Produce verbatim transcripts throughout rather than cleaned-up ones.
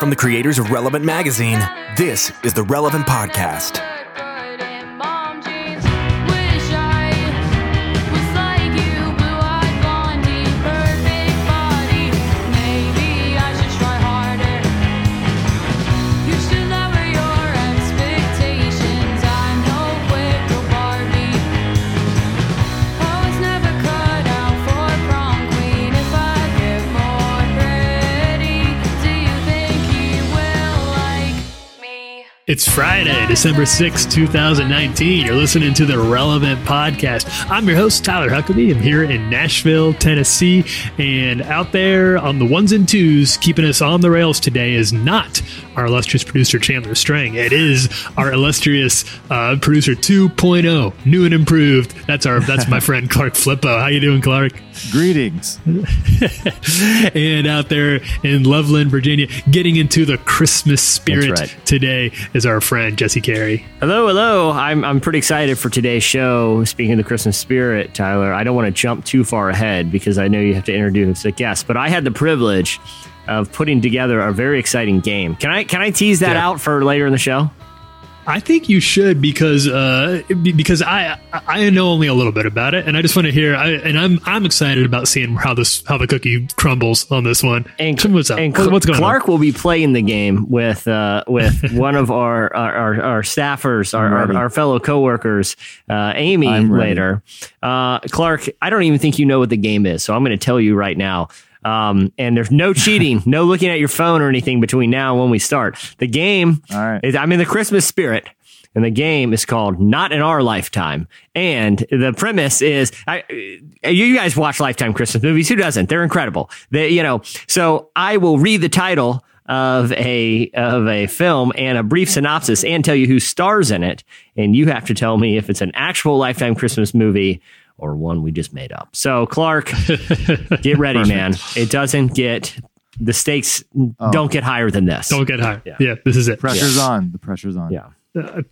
From the creators of Relevant Magazine, this is the Relevant Podcast. It's Friday, December sixth, twenty nineteen. You're listening to the Relevant Podcast. I'm your host, Tyler Huckabee. I'm here in Nashville, Tennessee. And out there on the ones and twos, keeping us on the rails today is not our illustrious producer, Chandler Strang. It is our illustrious uh, producer two point oh, new and improved. That's our that's my friend, Clark Flippo. How you doing, Clark? Greetings. And out there in Loveland, Virginia, getting into the Christmas spirit right. today is our friend, Jesse Carey. Hello, hello. I'm I'm pretty excited for today's show. Speaking of the Christmas spirit, Tyler, I don't want to jump too far ahead because I know you have to introduce a guest, but I had the privilege of putting together a very exciting game. Can I can I tease that yeah. out for later in the show? I think you should because uh, because I I know only a little bit about it, and I just want to hear. I, and I'm I'm excited about seeing how this how the cookie crumbles on this one. And, what's up? and what's going Clark on? will be playing the game with uh, with one of our our, our, our staffers, our, our our fellow coworkers, uh, Amy. Later, uh, Clark. I don't even think you know what the game is, so I'm going to tell you right now. Um, and there's no cheating, no looking at your phone or anything between now and when we start. The game, All right. is, I'm in the Christmas spirit, and the game is called Not in Our Lifetime. And the premise is, I, you guys watch Lifetime Christmas movies. Who doesn't? They're incredible. They, you know, so I will read the title of a of a film and a brief synopsis and tell you who stars in it, and you have to tell me if it's an actual Lifetime Christmas movie or one we just made up. So, Clark, get ready, Perfect. man. It doesn't get, the stakes Oh. don't get higher than this. Don't get high. Yeah. Yeah, this is it. Pressure's on. The pressure's on. Yeah. Uh,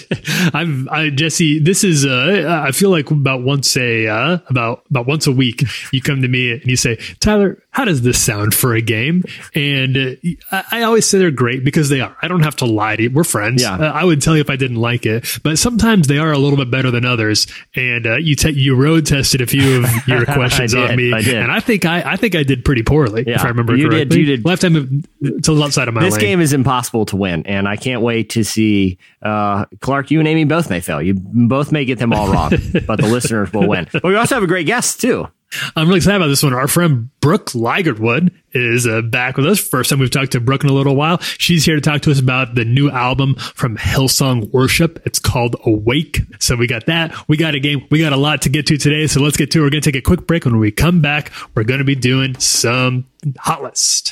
I've I, Jesse. This is. Uh, I feel like about once a uh, about about once a week, you come to me and you say, Tyler, how does this sound for a game? And uh, I, I always say they're great because they are. I don't have to lie to you. We're friends. Yeah. Uh, I would tell you if I didn't like it, but sometimes they are a little bit better than others. And uh, you te- you road tested a few of your questions I did, on me, I did. and I think I I think I did pretty poorly. Yeah. If I remember You did, correctly. you did. Lifetime to the outside of my This lane. game is impossible to win, and I can't wait to see. Uh, Clark, you and Amy both may fail. You both may get them all wrong, but the listeners will win. But we also have a great guest, too. I'm really excited about this one. Our friend Brooke Ligertwood is uh, back with us. First time we've talked to Brooke in a little while. She's here to talk to us about the new album from Hillsong Worship. It's called Awake. So we got that. We got a game. We got a lot to get to today. So let's get to it. We're going to take a quick break. When we come back, we're going to be doing some Hot List.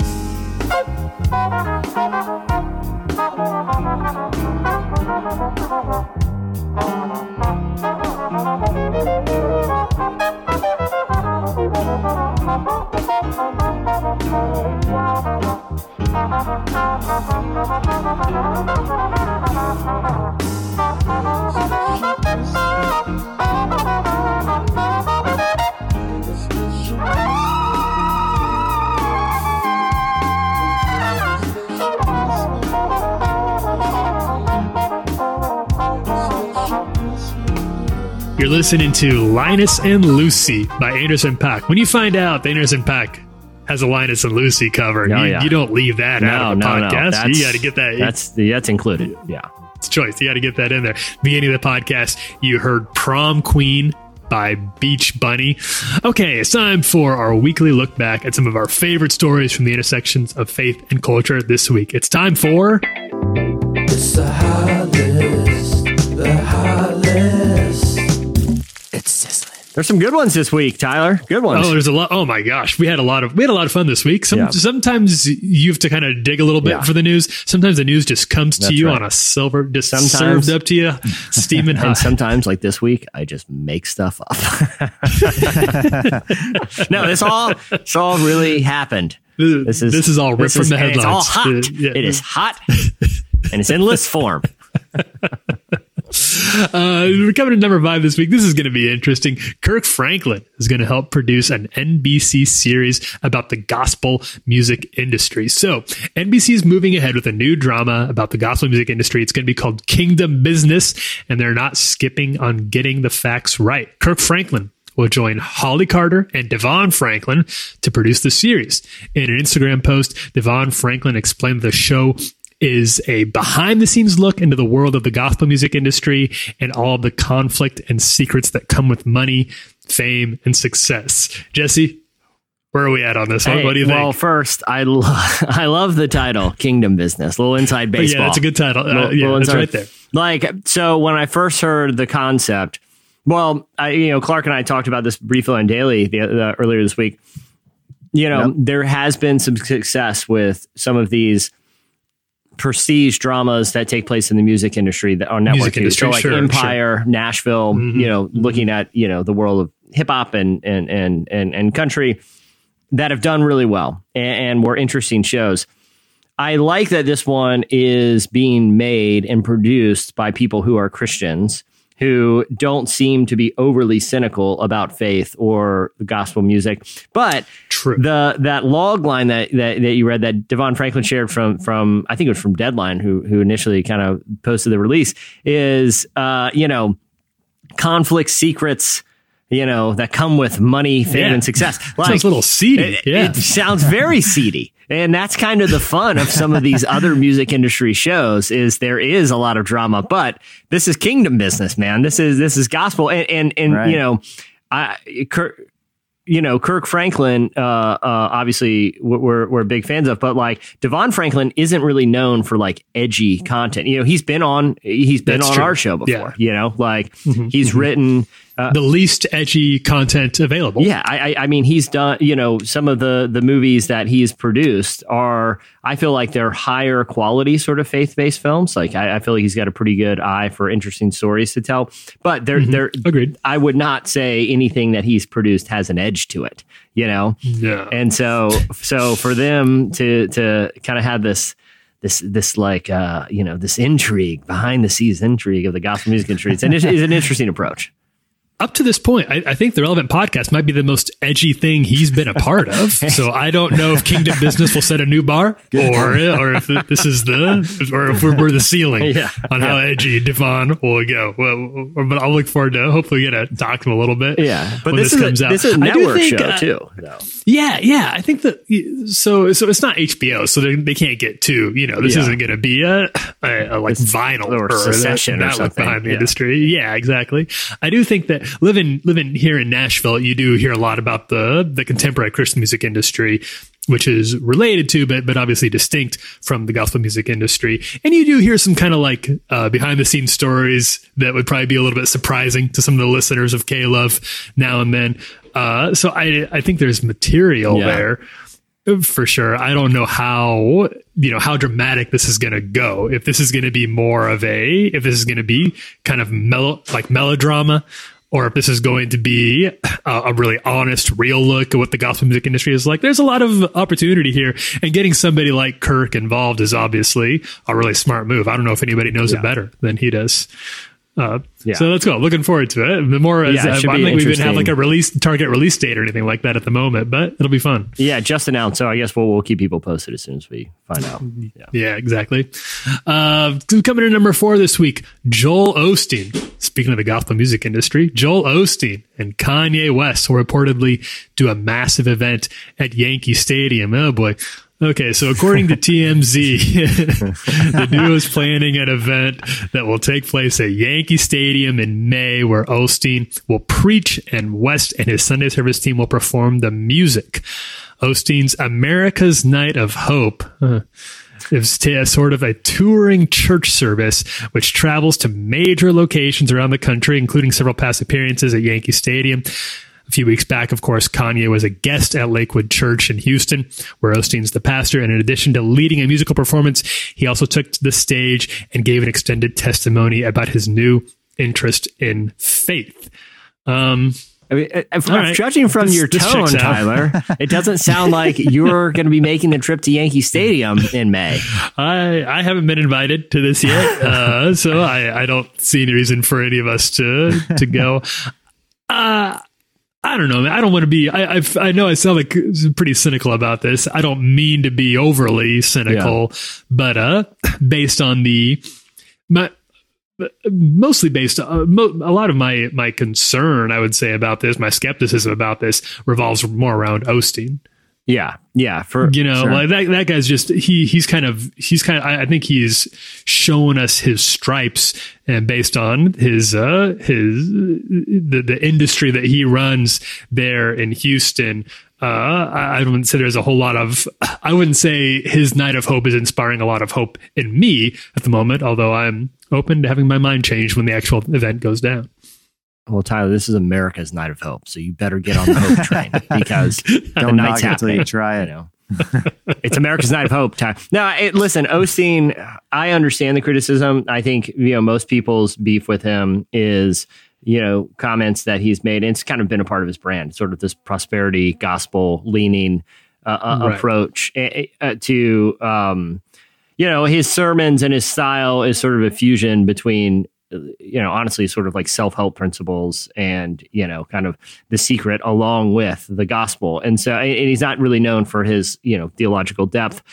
You're listening to Linus and Lucy by Anderson .Paak. When you find out that Anderson .Paak has a Linus and Lucy cover, Oh, you, yeah. you don't leave that No, out of the no, no. podcast. That's- You got to get that. That's that's included. Yeah. It's choice. You got to get that in there. Beginning of the podcast, you heard Prom Queen by Beach Bunny. Okay, it's time for our weekly look back at some of our favorite stories from the intersections of faith and culture this week. It's time for... It's the hot list, the hot list. It's sizzling. There's some good ones this week, Tyler. Good ones. Oh, there's a lot. Oh my gosh, we had a lot of we had a lot of fun this week. Some, Yeah. Sometimes you have to kind of dig a little bit Yeah. for the news. Sometimes the news just comes to That's you right. on a silver, just Sometimes- served up to you, steaming hot. And sometimes, like this week, I just make stuff up. No, this all this all really happened. This is this is all ripped this from is- the and headlines. It's all hot. Uh, yeah. It is hot, and it's in list form. Uh, we're coming to number five this week. This is going to be interesting. Kirk Franklin is going to help produce an N B C series about the gospel music industry. So N B C is moving ahead with a new drama about the gospel music industry. It's going to be called Kingdom Business, and they're not skipping on getting the facts right. Kirk Franklin will join Holly Carter and Devon Franklin to produce the series. In an Instagram post, Devon Franklin explained the show is a behind-the-scenes look into the world of the gospel music industry and all of the conflict and secrets that come with money, fame, and success. Jesse, where are we at on this one? Hey, what do you think? Well, first, I, lo- I love the title, Kingdom Business. A little inside baseball. Yeah, that's a good title. Uh, Little- yeah, little that's inside- right there. Like, so when I first heard the concept, well, I, you know, Clark and I talked about this briefly on Daily the, uh, earlier this week. You know, yep. There has been some success with some of these prestige dramas that take place in the music industry that on network. Industry, so like sure, Empire, sure. Nashville, mm-hmm. you know, looking at, you know, the world of hip hop and, and, and, and, and country that have done really well and, and were interesting shows. I like that this one is being made and produced by people who are Christians, who don't seem to be overly cynical about faith or the gospel music. But True. the that log line that, that that you read that Devon Franklin shared from from I think it was from Deadline, who who initially kind of posted the release, is uh, you know, conflict, secrets, you know, that come with money, fame, yeah. and success. Like, sounds a little seedy. It, yeah. it sounds very seedy. And that's kind of the fun of some of these other music industry shows is there is a lot of drama, but this is Kingdom Business, man. This is this is gospel. And, and, and right. you know, I, Kirk, you know, Kirk Franklin, uh, uh, obviously we're, we're big fans of, but like Devon Franklin isn't really known for like edgy content. You know, he's been on, he's been that's on true. our show before, yeah. you know, like mm-hmm, he's mm-hmm. written, Uh, the least edgy content available. Yeah, I, I mean, he's done, you know, some of the the movies that he's produced are, I feel like they're higher quality sort of faith-based films. Like, I, I feel like he's got a pretty good eye for interesting stories to tell. But they're, mm-hmm. they're, agreed. I would not say anything that he's produced has an edge to it, you know? Yeah. And so, so for them to to kind of have this, this, this like, uh, you know, this intrigue, behind the scenes intrigue of the gospel music industry, it's an, it's an interesting approach. Up to this point, I, I think the Relevant Podcast might be the most edgy thing he's been a part of. So I don't know if Kingdom Business will set a new bar, or or if this is the, or if we're, we're the ceiling yeah. on how edgy Devon will go. Well, but I'll look forward to hopefully get to talk to him a little bit. Yeah, but when this, this, is comes a, out. this is a I do network think, show uh, too. Though. Yeah, yeah. I think that so so it's not H B O, so they, they can't get too. You know, this yeah. isn't going to be a, a, a like it's, vinyl or, or Succession that, or that something behind the yeah. industry. Yeah, exactly. I do think that living living here in Nashville, you do hear a lot about the the contemporary Christian music industry, which is related to, but but obviously distinct from the gospel music industry. And you do hear some kind of like uh, behind the scenes stories that would probably be a little bit surprising to some of the listeners of K-Love now and then. Uh, so I I think there's material yeah. there. For sure. I don't know how, you know, how dramatic this is going to go. If this is going to be more of a, if this is going to be kind of mellow, like melodrama, or if this is going to be a, a really honest, real look at what the gospel music industry is like. There's a lot of opportunity here, and getting somebody like Kirk involved is obviously a really smart move. I don't know if anybody knows yeah. it better than he does. Uh, yeah. So let's go. Looking forward to it. The more as yeah, uh, I don't think we even have like a release target release date or anything like that at the moment, but it'll be fun. Yeah, just announced. So I guess we'll we'll keep people posted as soon as we find out. Yeah, yeah exactly. Uh, coming in number four this week, Joel Osteen. Speaking of the gospel music industry, Joel Osteen and Kanye West will reportedly do a massive event at Yankee Stadium. Oh boy. Okay, so according to T M Z, the duo is planning an event that will take place at Yankee Stadium in May, where Osteen will preach and West and his Sunday service team will perform the music. Osteen's America's Night of Hope uh, is t- a sort of a touring church service which travels to major locations around the country, including several past appearances at Yankee Stadium. A few weeks back, of course, Kanye was a guest at Lakewood Church in Houston, where Osteen's the pastor. And in addition to leading a musical performance, he also took to the stage and gave an extended testimony about his new interest in faith. Um, I mean, if, right. judging from This- your this tone, checks out. Tyler, it doesn't sound like you're going to be making the trip to Yankee Stadium in May. I I haven't been invited to this yet, uh, so I, I don't see any reason for any of us to to go. Uh, I don't know. Man. I don't want to be. I I've, I know I sound like pretty cynical about this. I don't mean to be overly cynical, yeah. but uh, based on the my. Mostly based on uh, mo- a lot of my my concern, I would say, about this, my skepticism about this revolves more around Osteen. Yeah, yeah, for you know, sure. like that that guy's just he he's kind of he's kind of I, I think he's shown us his stripes, and based on his uh his the the industry that he runs there in Houston. Uh, I, I wouldn't say there's a whole lot of, I wouldn't say his Night of Hope is inspiring a lot of hope in me at the moment, although I'm open to having my mind changed when the actual event goes down. Well, Tyler, this is America's Night of Hope, so you better get on the hope train because the Don't night's knock it till happening. you try it. You know? It's America's Night of Hope time. No, it, listen, Osteen, I understand the criticism. I think, you know, most people's beef with him is, you know, comments that he's made. And it's kind of been a part of his brand, sort of this prosperity gospel leaning uh, right. approach uh, to, um, you know, his sermons and his style is sort of a fusion between, you know, honestly, sort of like self-help principles and, you know, kind of the secret along with the gospel. And so, and he's not really known for his, you know, theological depth.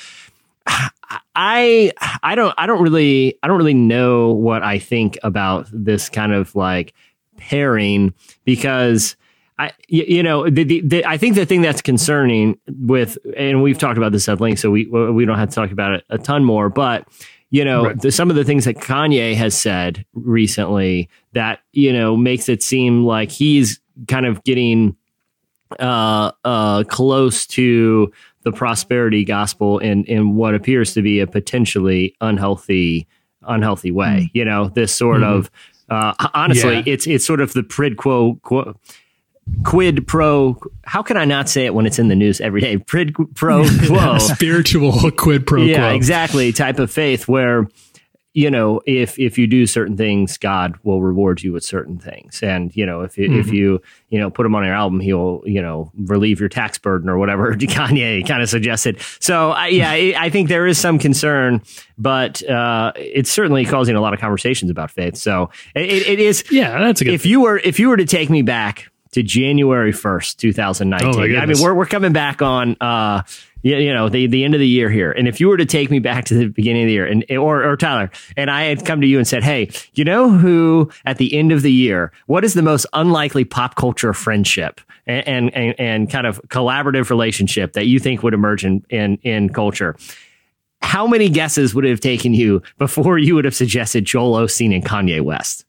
I, I don't, I don't really, I don't really know what I think about this kind of like pairing, because I, you, you know, the, the, the, I think the thing that's concerning with, and we've talked about this at length, so we, we don't have to talk about it a ton more, but you know, right. the, some of the things that Kanye has said recently that, you know, makes it seem like he's kind of getting uh, uh, close to the prosperity gospel in, in what appears to be a potentially unhealthy, unhealthy way. Mm. You know, this sort mm-hmm. of, uh, honestly, yeah. it's, it's sort of the prid quo, quo quid pro. How can I not say it when it's in the news every day? Prid pro quo. Spiritual quid pro yeah, quo. Yeah, exactly. Type of faith where, you know, if if you do certain things, God will reward you with certain things. And, you know, if you, mm-hmm. if you, you know, put him on your album, he'll, you know, relieve your tax burden or whatever Kanye kind of suggested. So, I, yeah, I think there is some concern, but uh, it's certainly causing a lot of conversations about faith. So it, it is. Yeah, that's a good if thing. you were if you were to take me back to January first, twenty nineteen. Oh, I mean, we're we're coming back on, uh, you, you know, the, the end of the year here. And if you were to take me back to the beginning of the year, and or or Tyler, and I had come to you and said, hey, you know who at the end of the year, what is the most unlikely pop culture friendship and and and, and kind of collaborative relationship that you think would emerge in in, in culture? How many guesses would it have taken you before you would have suggested Joel Osteen and Kanye West?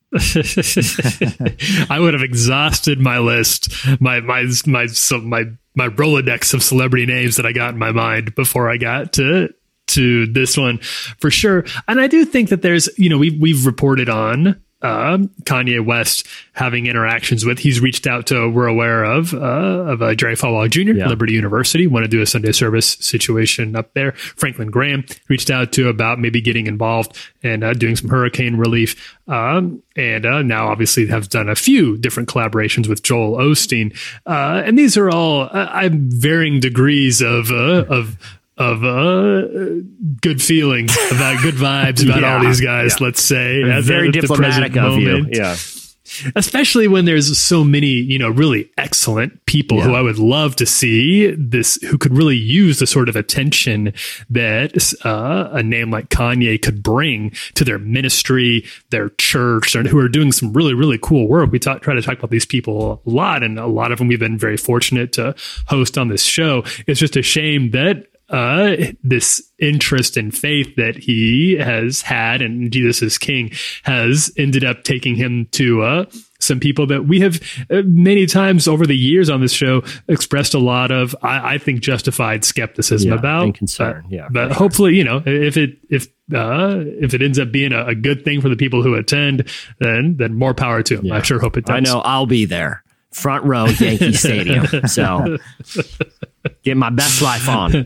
I would have exhausted my list, my my my so my my Rolodex of celebrity names that I got in my mind before I got to to this one for sure. And I do think that there's, you know, we've we've reported on uh, Kanye West having interactions with. He's reached out to, we're aware of, uh, of uh, Jerry Falwell Junior, yeah. Liberty University, want to do a Sunday service situation up there. Franklin Graham reached out to about maybe getting involved and uh, doing some hurricane relief. Um, and uh, now obviously have done a few different collaborations with Joel Osteen. Uh, and these are all uh, I'm varying degrees of uh, of of uh, good feelings, about good vibes about yeah, all these guys, yeah. let's say. Very, very diplomatic of moment. you. Yeah. Especially when there's so many, you know, really excellent people yeah. who I would love to see this, who could really use the sort of attention that uh, a name like Kanye could bring to their ministry, their church, and who are doing some really, really cool work. We talk, try to talk about these people a lot, and a lot of them we've been very fortunate to host on this show. It's just a shame that Uh, this interest and faith that he has had and Jesus is King has ended up taking him to uh, some people that we have uh, many times over the years on this show expressed a lot of, I, I think, justified skepticism yeah, about. And concern. Uh, yeah, but sure. hopefully, you know, if it if uh, if it ends up being a, a good thing for the people who attend, then then more power to him. Yeah. I sure hope it does. I know I'll be there. Front row, Yankee Stadium. So get my best life on.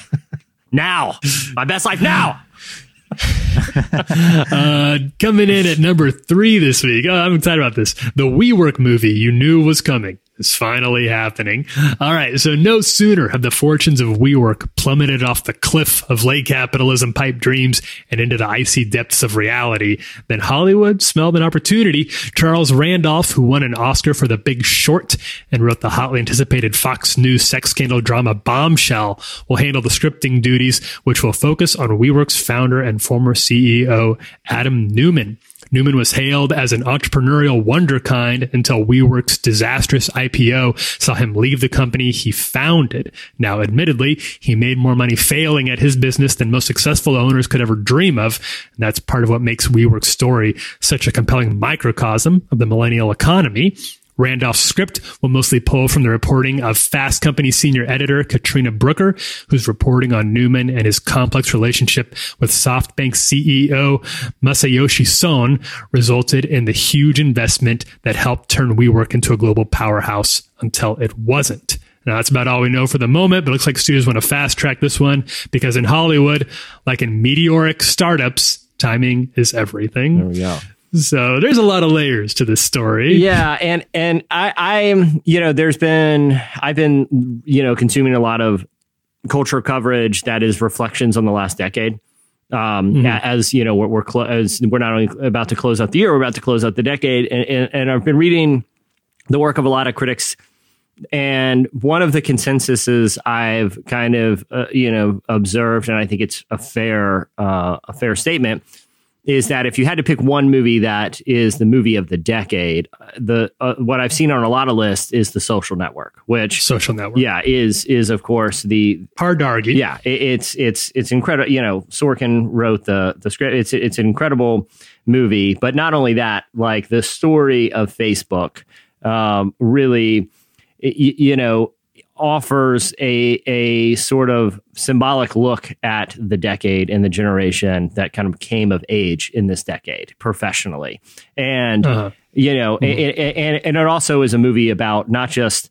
Now. My best life now. uh, coming in at number three this week. Oh, I'm excited about this. The WeWork movie you knew was coming. is finally happening. All right. So no sooner have the fortunes of WeWork plummeted off the cliff of late capitalism pipe dreams and into the icy depths of reality than Hollywood smelled an opportunity. Charles Randolph, who won an Oscar for The Big Short and wrote the hotly anticipated Fox News sex scandal drama Bombshell, will handle the scripting duties, which will focus on WeWork's founder and former C E O, Adam Neumann. Neumann was hailed as an entrepreneurial wonderkind until WeWork's disastrous I P O saw him leave the company he founded. Now, admittedly, he made more money failing at his business than most successful owners could ever dream of. And that's part of what makes WeWork's story such a compelling microcosm of the millennial economy. Randolph's script will mostly pull from the reporting of Fast Company senior editor Katrina Brooker, who's reporting on Neumann and his complex relationship with SoftBank C E O Masayoshi Son resulted in the huge investment that helped turn WeWork into a global powerhouse until it wasn't. Now, that's about all we know for the moment, but it looks like studios want to fast track this one because in Hollywood, like in meteoric startups, timing is everything. There we go. So there's a lot of layers to this story. Yeah. And, and I, I'm, you know, there's been, I've been, you know, consuming a lot of culture coverage that is reflections on the last decade. Um, mm-hmm. As you know, we're, we're, clo- as we're not only about to close out the year, we're about to close out the decade. And, and, and I've been reading the work of a lot of critics. And one of the consensuses I've kind of, uh, you know, observed, and I think it's a fair, uh, a fair statement, is that if you had to pick one movie that is the movie of the decade, the uh, what I've seen on a lot of lists is The Social Network, which Social Network, yeah, is is of course the hard to argue. Yeah, it, it's it's it's incredible. You know, Sorkin wrote the the script. It's it's an incredible movie, but not only that, like the story of Facebook, um, really, you, you know. offers a a sort of symbolic look at the decade and the generation that kind of came of age in this decade professionally. And, uh-huh. you know, mm-hmm. it, it, and, and it also is a movie about not just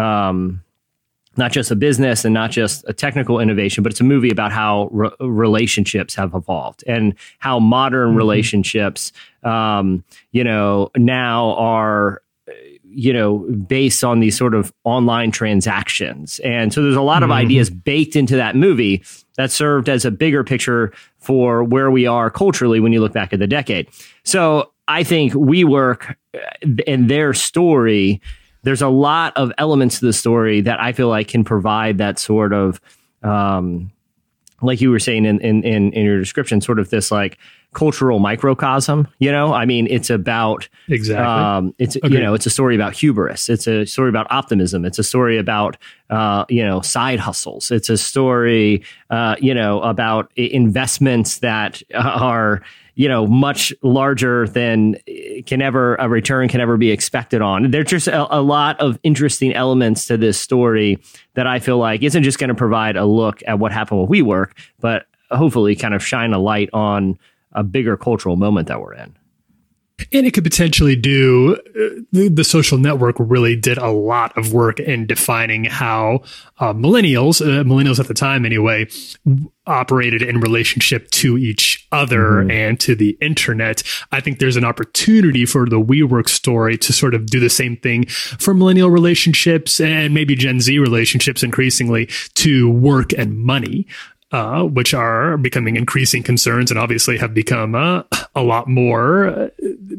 um, not just a business and not just a technical innovation, but it's a movie about how re- relationships have evolved and how modern mm-hmm. relationships, um, you know, now are you know, based on these sort of online transactions. And so there's a lot of mm-hmm. ideas baked into that movie that served as a bigger picture for where we are culturally when you look back at the decade. So I think WeWork and their story, there's a lot of elements to the story that I feel like can provide that sort of, um, like you were saying in, in, in, in your description, sort of this like cultural microcosm, you know, I mean, it's about, exactly. um, it's, Agreed. you know, it's a story about hubris. It's a story about optimism. It's a story about, uh, you know, side hustles. It's a story, uh, you know, about investments that are, you know, much larger than can ever a return can ever be expected on. There's just a, a lot of interesting elements to this story that I feel like isn't just going to provide a look at what happened with WeWork, but hopefully kind of shine a light on a bigger cultural moment that we're in. And it could potentially do, uh, the, the Social Network really did a lot of work in defining how uh, millennials, uh, millennials at the time anyway, w- operated in relationship to each other mm-hmm. and to the internet. I think there's an opportunity for the WeWork story to sort of do the same thing for millennial relationships and maybe Gen Z relationships increasingly to work and money. Uh, which are becoming increasing concerns and obviously have become uh, a lot more. Uh,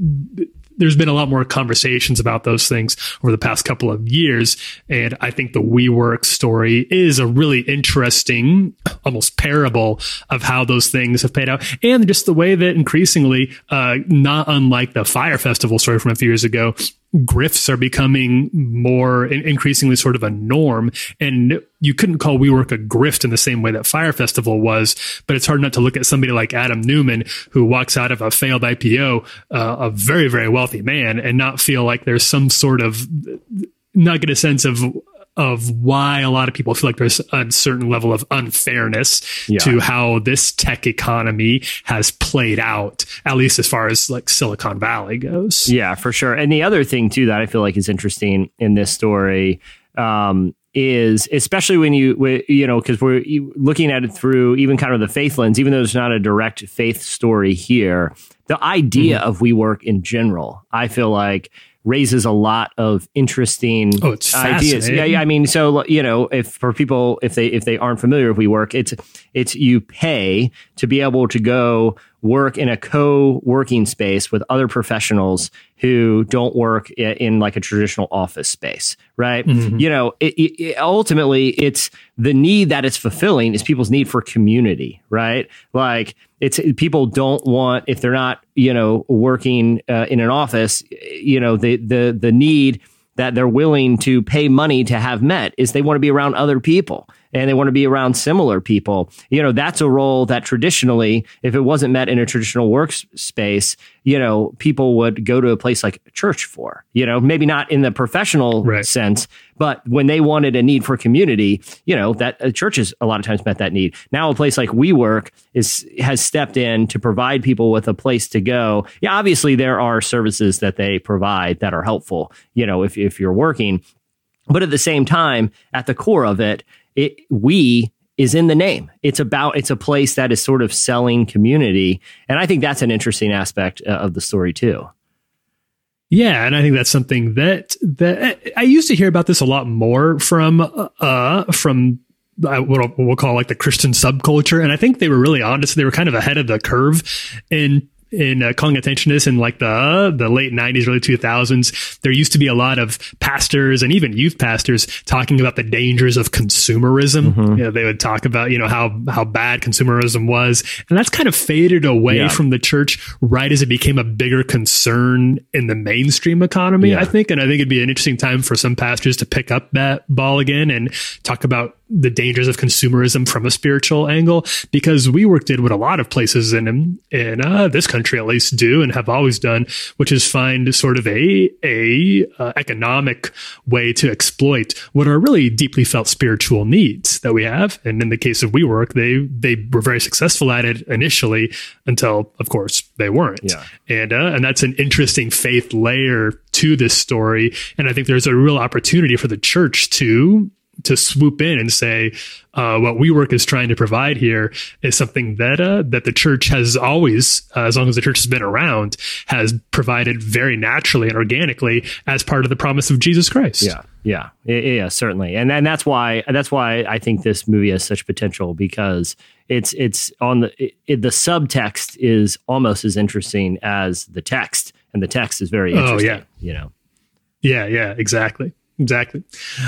there's been a lot more conversations about those things over the past couple of years. And I think the WeWork story is a really interesting, almost parable of how those things have played out. And just the way that increasingly, uh, not unlike the Fyre Festival story from a few years ago, grifts are becoming more in- increasingly sort of a norm. And you couldn't call WeWork a grift in the same way that Fyre Festival was, but it's hard not to look at somebody like Adam Neumann, who walks out of a failed I P O, uh, a very, very wealthy man, and not feel like there's some sort of, not get a sense of, of why a lot of people feel like there's a certain level of unfairness yeah. to how this tech economy has played out, at least as far as like Silicon Valley goes. Yeah, for sure. And the other thing too that I feel like is interesting in this story um, is, especially when you, you know, because we're looking at it through even kind of the faith lens, even though there's not a direct faith story here, the idea mm-hmm. of WeWork in general, I feel like raises a lot of interesting oh, it's ideas. Yeah, yeah, I mean, so you know, if for people if they if they aren't familiar with WeWork, it's it's you pay to be able to go work in a co-working space with other professionals who don't work in, in like a traditional office space, right? Mm-hmm. You know, it, it, ultimately, it's the need that it's fulfilling is people's need for community, right? Like, it's people don't want, if they're not, you know, working uh, in an office, you know, the the the need that they're willing to pay money to have met is they want to be around other people. And they want to be around similar people. You know, that's a role that traditionally, if it wasn't met in a traditional workspace, you know, people would go to a place like church for, you know, maybe not in the professional right. sense, but when they wanted a need for community, you know, that uh, churches a lot of times met that need. Now a place like WeWork is has stepped in to provide people with a place to go. Yeah, obviously there are services that they provide that are helpful, you know, if if you're working. But at the same time, at the core of it, It, we is in the name. It's about, it's a place that is sort of selling community. And I think that's an interesting aspect uh, of the story too. Yeah. And I think that's something that, that I used to hear about this a lot more from, uh, from uh, what we'll call like the Christian subculture. And I think they were really honest. They were kind of ahead of the curve in in uh, calling attention to this in like the the late nineties, early two thousands. There used to be a lot of pastors and even youth pastors talking about the dangers of consumerism. Mm-hmm. You know, they would talk about, you know, how how bad consumerism was. And that's kind of faded away yeah. from the church right as it became a bigger concern in the mainstream economy, yeah. I think. And I think it'd be an interesting time for some pastors to pick up that ball again and talk about the dangers of consumerism from a spiritual angle, because WeWork did what a lot of places in in uh, this country at least do and have always done, which is find sort of a a uh, economic way to exploit what are really deeply felt spiritual needs that we have. And in the case of WeWork, they they were very successful at it initially until, of course, they weren't. Yeah. And uh, and that's an interesting faith layer to this story. And I think there's a real opportunity for the church to to swoop in and say, uh, what WeWork is trying to provide here is something that uh, that the church has always, uh, as long as the church has been around, has provided very naturally and organically as part of the promise of Jesus Christ. Yeah, yeah, yeah, certainly, and and that's why that's why I think this movie has such potential, because it's it's on the it, it, the subtext is almost as interesting as the text, and the text is very interesting. Oh, yeah. You know. Yeah. Yeah. Exactly. Exactly.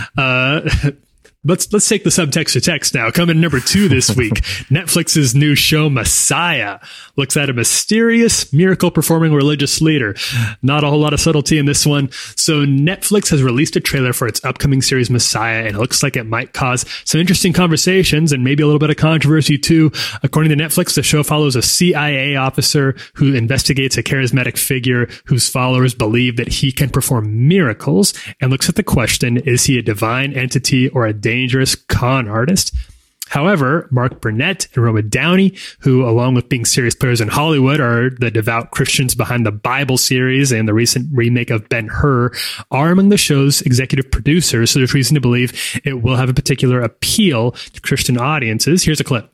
Uh, let's let's take the subtext to text now. Coming number two this week, Netflix's new show Messiah looks at a mysterious miracle-performing religious leader. Not a whole lot of subtlety in this one. So Netflix has released a trailer for its upcoming series Messiah, and it looks like it might cause some interesting conversations and maybe a little bit of controversy too. According to Netflix, the show follows a C I A officer who investigates a charismatic figure whose followers believe that he can perform miracles, and looks at the question, is he a divine entity or a dangerous con artist? However, Mark Burnett and Roma Downey, who along with being serious players in Hollywood are the devout Christians behind the Bible series and the recent remake of Ben-Hur, are among the show's executive producers, so there's reason to believe it will have a particular appeal to Christian audiences. Here's a clip.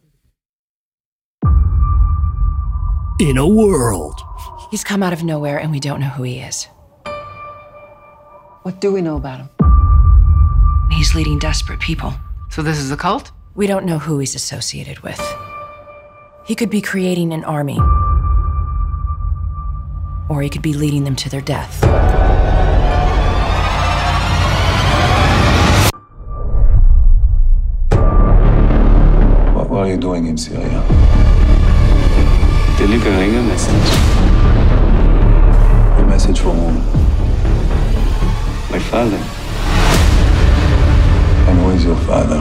In a world. He's come out of nowhere and we don't know who he is. What do we know about him? He's leading desperate people. So this is a cult? We don't know who he's associated with. He could be creating an army. Or he could be leading them to their death. What were you doing in Syria? Delivering a message. A message from whom? My father. And who is your father?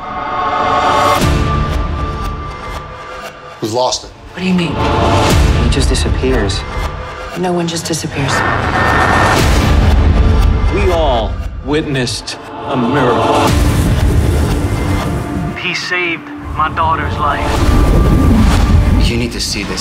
We've lost it. What do you mean? He just disappears. No one just disappears. We all witnessed a miracle. He saved my daughter's life. You need to see this.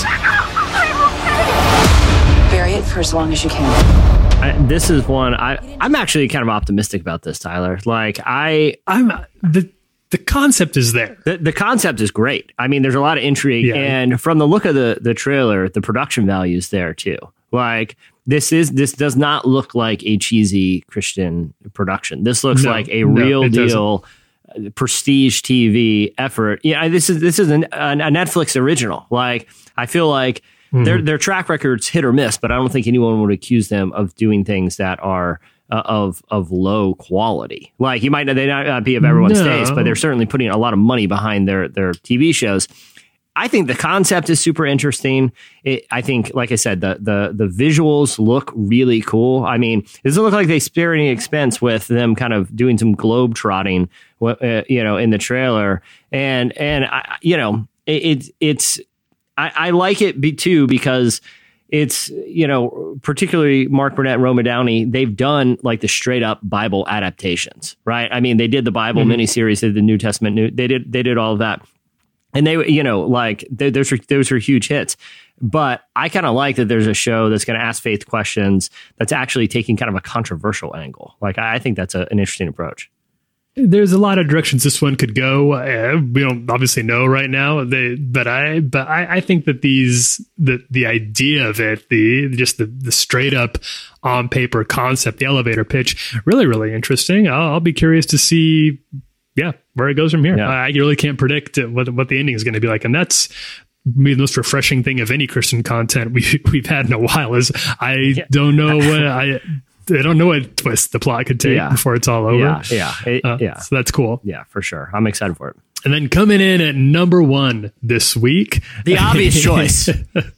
Bury it for as long as you can. I, this is one I, I'm actually kind of optimistic about this, Tyler. Like I, I'm the the concept is there. The, the concept is great. I mean, there's a lot of intrigue, yeah. And from the look of the the trailer, the production value is there too. Like this is this does not look like a cheesy Christian production. This looks No, like a no, real it doesn't. deal prestige T V effort. Yeah, this is this is an, a Netflix original. Like, I feel like mm-hmm. their their track record's hit or miss, but I don't think anyone would accuse them of doing things that are uh, of of low quality. Like, you might not they not be of everyone's No. taste, but they're certainly putting a lot of money behind their their T V shows. I think the concept is super interesting. It, I think, like I said, the the the visuals look really cool. I mean, it doesn't look like they spare any expense with them kind of doing some globe trotting, uh, you know, in the trailer. And and I, you know, it, it it's I, I like it be, too because it's, you know, particularly Mark Burnett and Roma Downey. They've done like the straight up Bible adaptations, right? I mean, they did the Bible mm-hmm. miniseries, they did the New Testament. New, they did they did all of that. And they, you know, like they, those are those are huge hits. But I kind of like that there's a show that's going to ask faith questions that's actually taking kind of a controversial angle. Like, I, I think that's a, an interesting approach. There's a lot of directions this one could go. Uh, we don't obviously know right now. They, but I, but I, I think that these, the the idea of it, the just the the straight up on paper concept, the elevator pitch, really really interesting. I'll, I'll be curious to see. Yeah, where it goes from here. Yeah. I really can't predict what what the ending is going to be like, and that's maybe the most refreshing thing of any Christian content we we've had in a while. Is I yeah. don't know what I I don't know what twist the plot could take yeah. before it's all over. Yeah, yeah, it, uh, yeah. So that's cool. Yeah, for sure. I'm excited for it. And then coming in at number one this week, the obvious choice.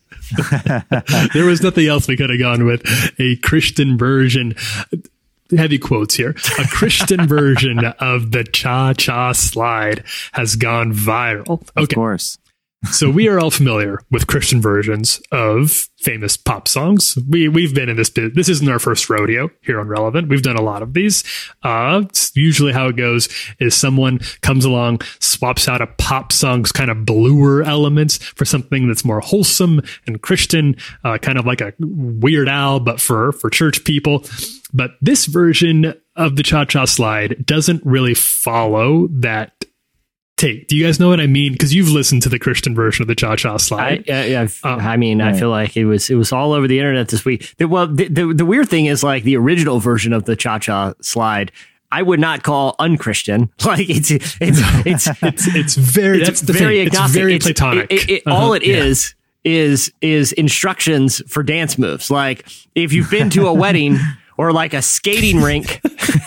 There was nothing else we could have gone with. A Christian version. Heavy quotes here. A Christian version of the Cha-Cha Slide has gone viral. Okay. Of course. So we are all familiar with Christian versions of famous pop songs. We, we've been in this bit. This isn't our first rodeo here on Relevant. We've done a lot of these. Uh, it's usually how it goes is someone comes along, swaps out a pop song's kind of bluer elements for something that's more wholesome and Christian, uh, kind of like a Weird Al, but for, for church people. But this version of the Cha-Cha Slide doesn't really follow that take. Do you guys know what I mean? Because you've listened to the Christian version of the Cha-Cha Slide. I, uh, uh, I mean, right. I feel like it was it was all over the internet this week. The, well, the, the the weird thing is, like, the original version of the Cha-Cha Slide, I would not call unchristian. Like, it's it's it's it's, it's very it's that's the very thing. agnostic. It's very it's, Platonic. It, it, it, uh-huh. All it yeah. is is is instructions for dance moves. Like, if you've been to a wedding or like a skating rink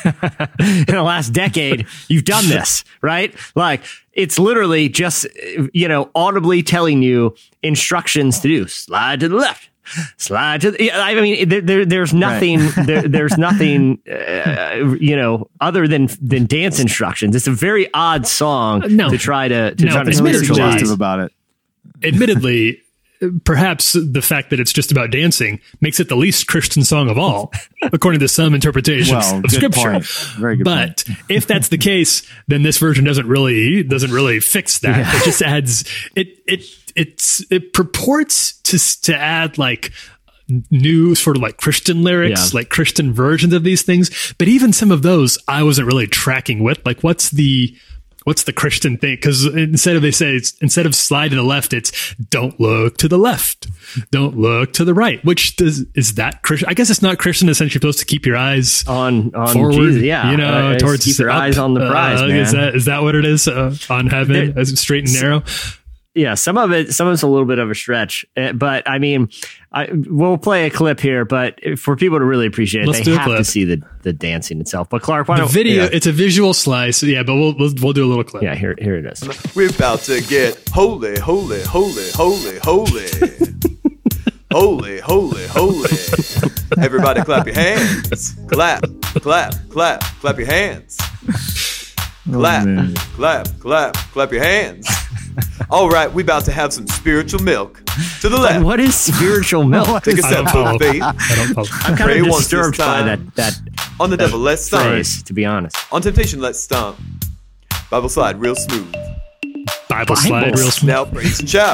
in the last decade, you've done this, right? Like, it's literally just, you know, audibly telling you instructions to do. Slide to the left, slide to the, I mean, there, there, there's nothing, right. there, there's nothing, uh, you know, other than, than dance instructions. It's a very odd song no. to try to, to no, try to spiritualize about it. Admittedly, perhaps the fact that it's just about dancing makes it the least Christian song of all, according to some interpretations well, of good Scripture. Point. Very good but point. if that's the case, then this version doesn't really doesn't really fix that. Yeah. It just adds it it it's it purports to to add like new sort of like Christian lyrics, yeah. like Christian versions of these things. But even some of those, I wasn't really tracking with. Like, what's the What's the Christian thing? Because instead of they say it's, instead of slide to the left, it's don't look to the left, don't look to the right. Which does is that Christian? I guess it's not Christian. Essentially, supposed to keep your eyes on on forward. Jesus, yeah, you know, uh, towards keep your up. eyes on the prize. Uh, man. Is that is that what it is uh, on heaven? As straight and narrow. Yeah, some of it, some of it's a little bit of a stretch, but I mean, I, we'll play a clip here. But for people to really appreciate it, Let's they have clip. to see the, the dancing itself. But Clark, why the don't video? Yeah. It's a visual slice, yeah. But we'll we'll, we'll do a little clip. Yeah, here here it is. We're about to get holy, holy, holy, holy, holy, holy, holy, holy. Everybody, clap your hands. Clap, clap, clap, clap your hands. Clap, oh, clap, clap, clap your hands. All right, we about to have some spiritual milk. To the left. What is spiritual milk? Take a step of faith. I'm kind of disturbed by that, that. On the devil, let's stomp. Phrase, to be honest. On temptation, let's stomp. Bible slide, real smooth. Bible, Bible slide, real smooth. Now praise and shout.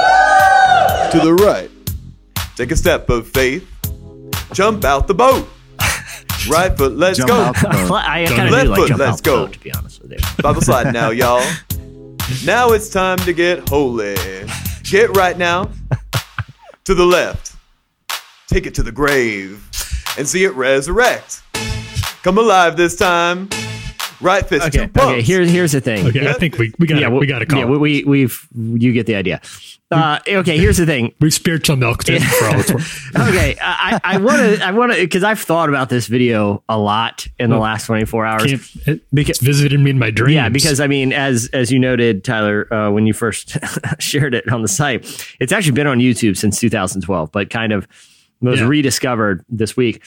To the right. Take a step of faith. Jump out the boat. Right foot, let's jump go. I kind of Left do like foot, jump let's out go. The boat, to be honest with you. Bible slide now, y'all. Now it's time to get holy. Get right now. To the left. take it to the grave, and see it resurrect. Come alive this time. Right fist, okay, two pumps. Okay, here, here's the thing. Okay, I think we, we got yeah, we got to call. Yeah, we, we we've you get the idea. Uh, okay, here's the thing. We've spiritual milked it for all it's worth. Okay, I I want to I want to because I've thought about this video a lot in the well, last twenty-four hours. It, because, it's visited me in my dreams. Yeah, because I mean, as as you noted, Tyler, uh, when you first shared it on the site, it's actually been on YouTube since two thousand twelve, but kind of was yeah. rediscovered this week.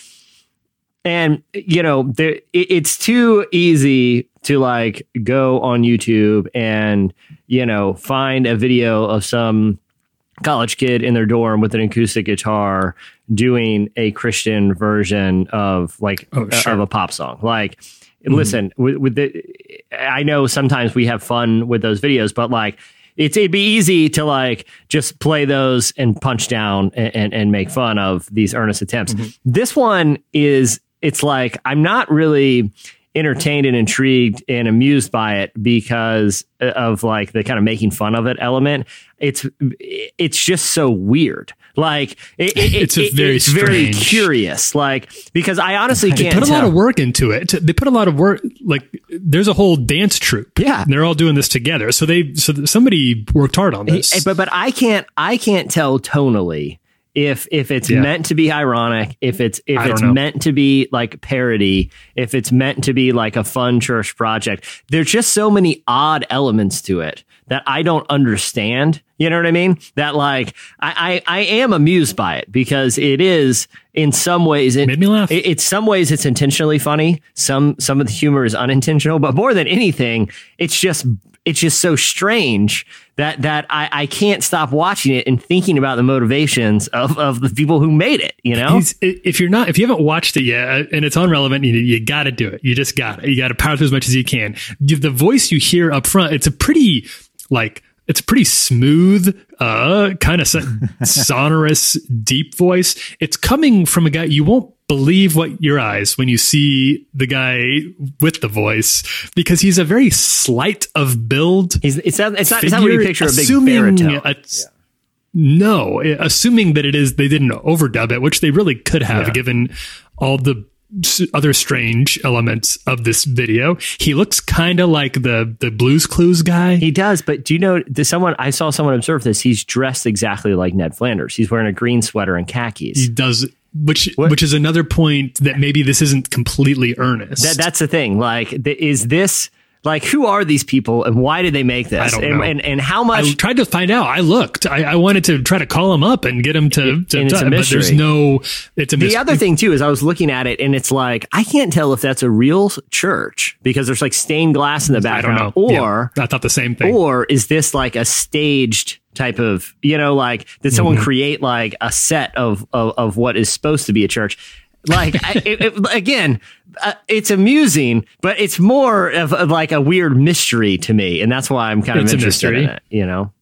And, you know, there, it, it's too easy to like go on YouTube and, you know, find a video of some college kid in their dorm with an acoustic guitar doing a Christian version of like oh, sure. of a pop song. Like, mm-hmm. listen, with, with the, I know sometimes we have fun with those videos, but like, It's, it'd be easy to like just play those and punch down and, and, and make fun of these earnest attempts. Mm-hmm. This one is, it's like, I'm not really entertained and intrigued and amused by it because of like the kind of making fun of it element. It's, it's just so weird. Like it, it, it's a it, very it's very strange. curious. Like because I honestly they can't. They put a tell. lot of work into it. They put a lot of work. Like there's a whole dance troupe. Yeah, and they're all doing this together. So they so somebody worked hard on this. But but I can't I can't tell tonally if if it's yeah. meant to be ironic, if it's if it's know. meant to be like parody, if it's meant to be like a fun church project. There's just so many odd elements to it that I don't understand. You know what I mean? That like I, I, I am amused by it because it is in some ways it made me laugh. It, it's some ways it's intentionally funny. Some some of the humor is unintentional, but more than anything, it's just it's just so strange that that I, I can't stop watching it and thinking about the motivations of, of the people who made it. You know, He's, if you're not if you haven't watched it yet and it's on Relevant, you, you got to do it. You just got it. You got to power through as much as you can. You, the voice you hear up front, it's a pretty like. It's a pretty smooth, uh, kind of sonorous, deep voice. It's coming from a guy. You won't believe what your eyes when you see the guy with the voice because he's a very slight of build. He's, it's not. It's not. It's not what you picture a big baritone. A, yeah. No, assuming that it is. They didn't overdub it, which they really could have, yeah. given all the other strange elements of this video. He looks kind of like the the Blues Clues guy. He does, but do you know, does someone I saw someone observe this. He's dressed exactly like Ned Flanders. He's wearing a green sweater and khakis. He does, which what? which is another point that maybe this isn't completely earnest. That, that's the thing. Like, th- is this like who are these people and why did they make this? I don't and, know. And, and how much? I tried to find out. I looked. I, I wanted to try to call him up and get him to. to, and it's to a but there's no. It's a the mystery. other thing too is I was looking at it and it's like I can't tell if that's a real church because there's like stained glass in the background. I don't know. Or yeah, I thought the same thing. Or is this like a staged type of, you know, like did someone mm-hmm. create like a set of, of of what is supposed to be a church? Like I, it, it, again, uh, it's amusing, but it's more of, of like a weird mystery to me, and that's why I'm kind it's of interested a mystery. in it. You know,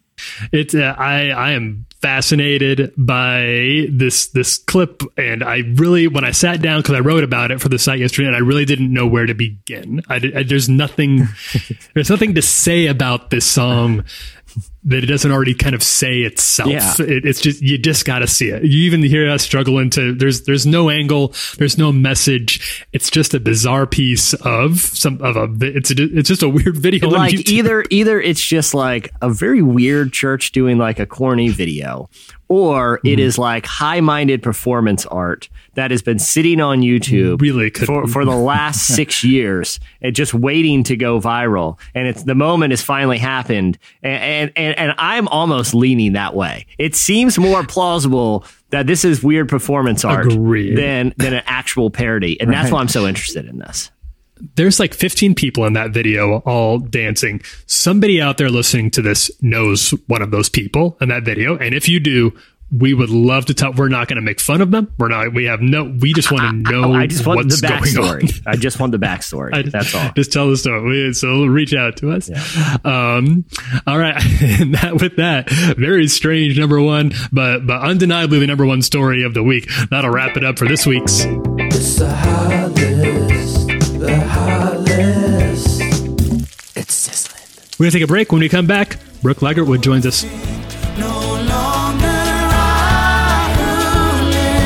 it's uh, I I am fascinated by this this clip, and I really when I sat down because I wrote about it for the site yesterday, and I really didn't know where to begin. I, I, there's nothing there's nothing to say about this song that it doesn't already kind of say itself. Yeah. It, it's just, you just got to see it. You even hear us struggling to, there's, there's no angle. There's no message. It's just a bizarre piece of some, of a, it's, a, it's just a weird video. Like on YouTube. either, either it's just like a very weird church doing like a corny video, or it mm. is like high-minded performance art that has been sitting on YouTube really could for, for the last six years and just waiting to go viral. And it's the moment has finally happened. And, and, and I'm almost leaning that way. It seems more plausible that this is weird performance art Agreed. than, than an actual parody. And right. that's why I'm so interested in this. There's like fifteen people in that video all dancing. Somebody out there listening to this knows one of those people in that video. And if you do, we would love to talk. We're not going to make fun of them. We're not, we have no, we just want to know I, I just want what's the going backstory. on. I just want the backstory. I, That's all. Just tell the story. So reach out to us. Yeah. Um, all right. And that, with that, very strange number one, but, but undeniably the number one story of the week. That'll wrap it up for this week's. It's the high list, the high list. It's sizzling. We're going to take a break. When we come back, Brooke Ligertwood joins us. No longer I who live.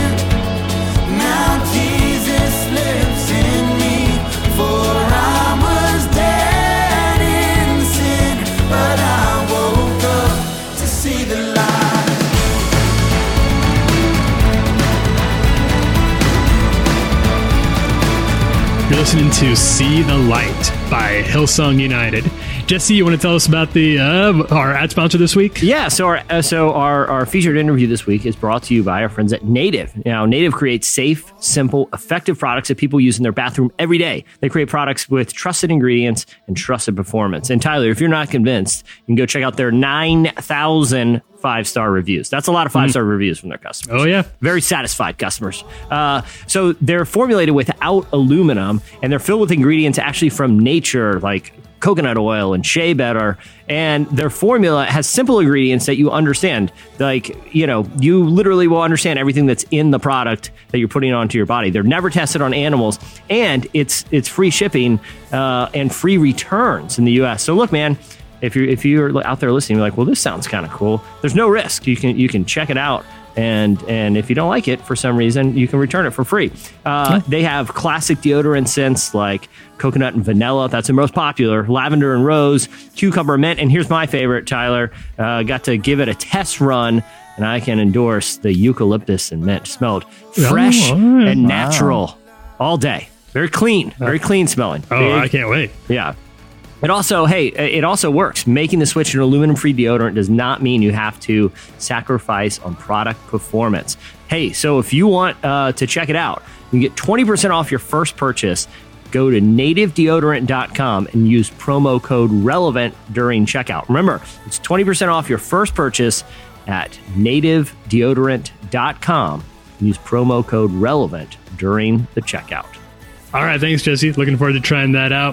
listening to See the Light by Hillsong United. Jesse, you want to tell us about the uh, our ad sponsor this week? Yeah, so our uh, so our, our featured interview this week is brought to you by our friends at Native. Now, Native creates safe, simple, effective products that people use in their bathroom every day. They create products with trusted ingredients and trusted performance. And Tyler, if you're not convinced, you can go check out their nine thousand five-star reviews. That's a lot of five-star mm. reviews from their customers. Oh, yeah. Very satisfied customers. Uh, so they're formulated without aluminum, and they're filled with ingredients actually from nature, like coconut oil and shea butter. And their formula has simple ingredients that you understand. Like, you know, you literally will understand everything that's in the product that you're putting onto your body. They're never tested on animals, and it's it's free shipping uh, and free returns in the U S. So look, man, If you're if you're out there listening, you're like, well, this sounds kind of cool. There's no risk. You can you can check it out, and and if you don't like it for some reason, you can return it for free. Uh, yeah. They have classic deodorant scents like coconut and vanilla. That's the most popular. Lavender and rose, cucumber mint, and here's my favorite, Tyler. Uh, got to give it a test run, and I can endorse the eucalyptus and mint. Smelled fresh oh, right. and natural wow. all day. Very clean, very clean smelling. Oh, Big. I can't wait. Yeah. It also, hey, it also works. Making the switch to an aluminum-free deodorant does not mean you have to sacrifice on product performance. Hey, so if you want uh, to check it out, you can get twenty percent off your first purchase. Go to native deodorant dot com and use promo code RELEVANT during checkout. Remember, it's twenty percent off your first purchase at native deodorant dot com. Use promo code RELEVANT during the checkout. All right, thanks, Jesse. Looking forward to trying that out.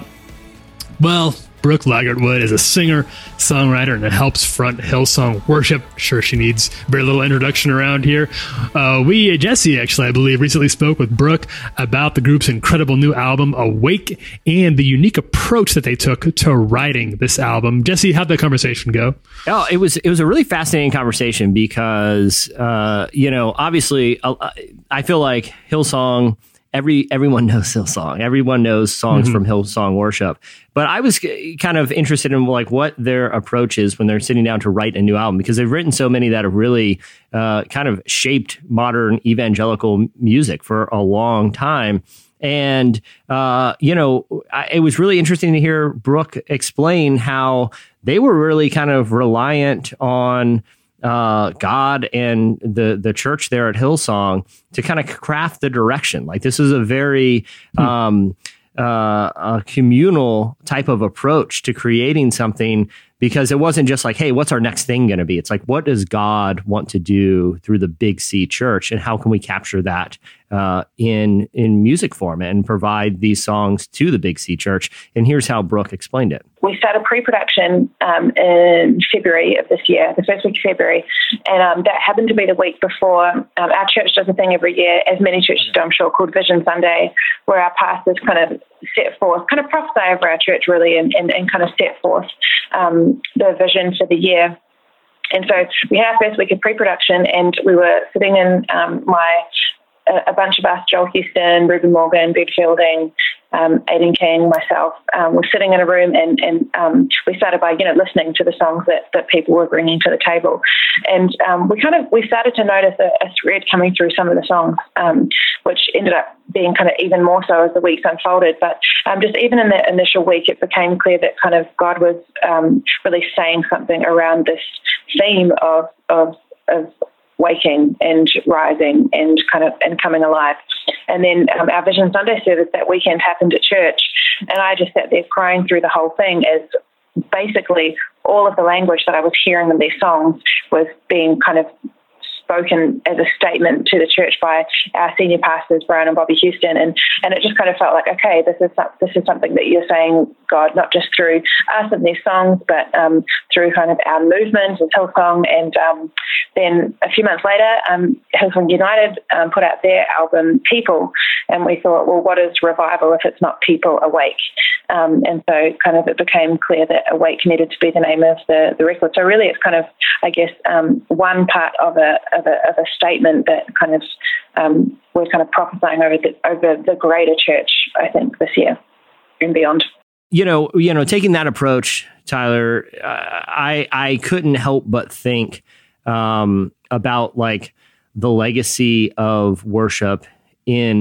Well, Brooke Laggart-Wood is a singer, songwriter, and helps front Hillsong Worship. Sure, she needs very little introduction around here. Uh, we, Jesse, actually, I believe, recently spoke with Brooke about the group's incredible new album, Awake, and the unique approach that they took to writing this album. Jesse, how'd that conversation go? Oh, it was it was a really fascinating conversation because, uh, you know, obviously, uh, I feel like Hillsong... Every everyone knows Hillsong. Everyone knows songs mm-hmm. from Hillsong Worship. But I was kind of interested in like what their approach is when they're sitting down to write a new album, because they've written so many that have really uh, kind of shaped modern evangelical music for a long time. And, uh, you know, I, it was really interesting to hear Brooke explain how they were really kind of reliant on uh, God and the the church there at Hillsong to kind of craft the direction. Like this is a very hmm. um, uh, a communal type of approach to creating something, because it wasn't just like, hey, what's our next thing going to be? It's like, what does God want to do through the Big C Church, and how can we capture that uh, in in music form and provide these songs to the Big C Church? And here's how Brooke explained it. We started pre-production um, in February of this year, the first week of February, and um, that happened to be the week before. Um, our church does a thing every year, as many churches do, I'm sure, called Vision Sunday, where our pastors kind of set forth, kind of prophesy over our church really, and, and, and kind of set forth um, the vision for the year. And so we had our first week of pre-production, and we were sitting in um, my a bunch of us, Joel Houston, Ruben Morgan, Bed Fielding, um, Aidan King, myself, um, were sitting in a room, and, and um, we started by, you know, listening to the songs that, that people were bringing to the table. And um, we kind of, we started to notice a, a thread coming through some of the songs, um, which ended up being kind of even more so as the weeks unfolded. But um, just even in that initial week, it became clear that kind of God was um, really saying something around this theme of, of, of, waking and rising and kind of and coming alive. And then um, our Vision Sunday service that weekend happened at church, and I just sat there crying through the whole thing, as basically all of the language that I was hearing in these songs was being kind of spoken as a statement to the church by our senior pastors, Brian and Bobby Houston, and and it just kind of felt like, okay, this is this is something that you're saying, God, not just through us and these songs, but um, through kind of our movement and Hillsong. And um, then a few months later, um, Hillsong United um, put out their album People, and we thought, well, what is revival if it's not people awake? Um, and so kind of it became clear that Awake needed to be the name of the, the record. So really it's kind of, I guess, um, one part of a, of a of a statement that kind of um, we're kind of prophesying over the, over the greater church, I think, this year and beyond. You know, you know, taking that approach, Tyler, uh, I I couldn't help but think um, about like the legacy of worship in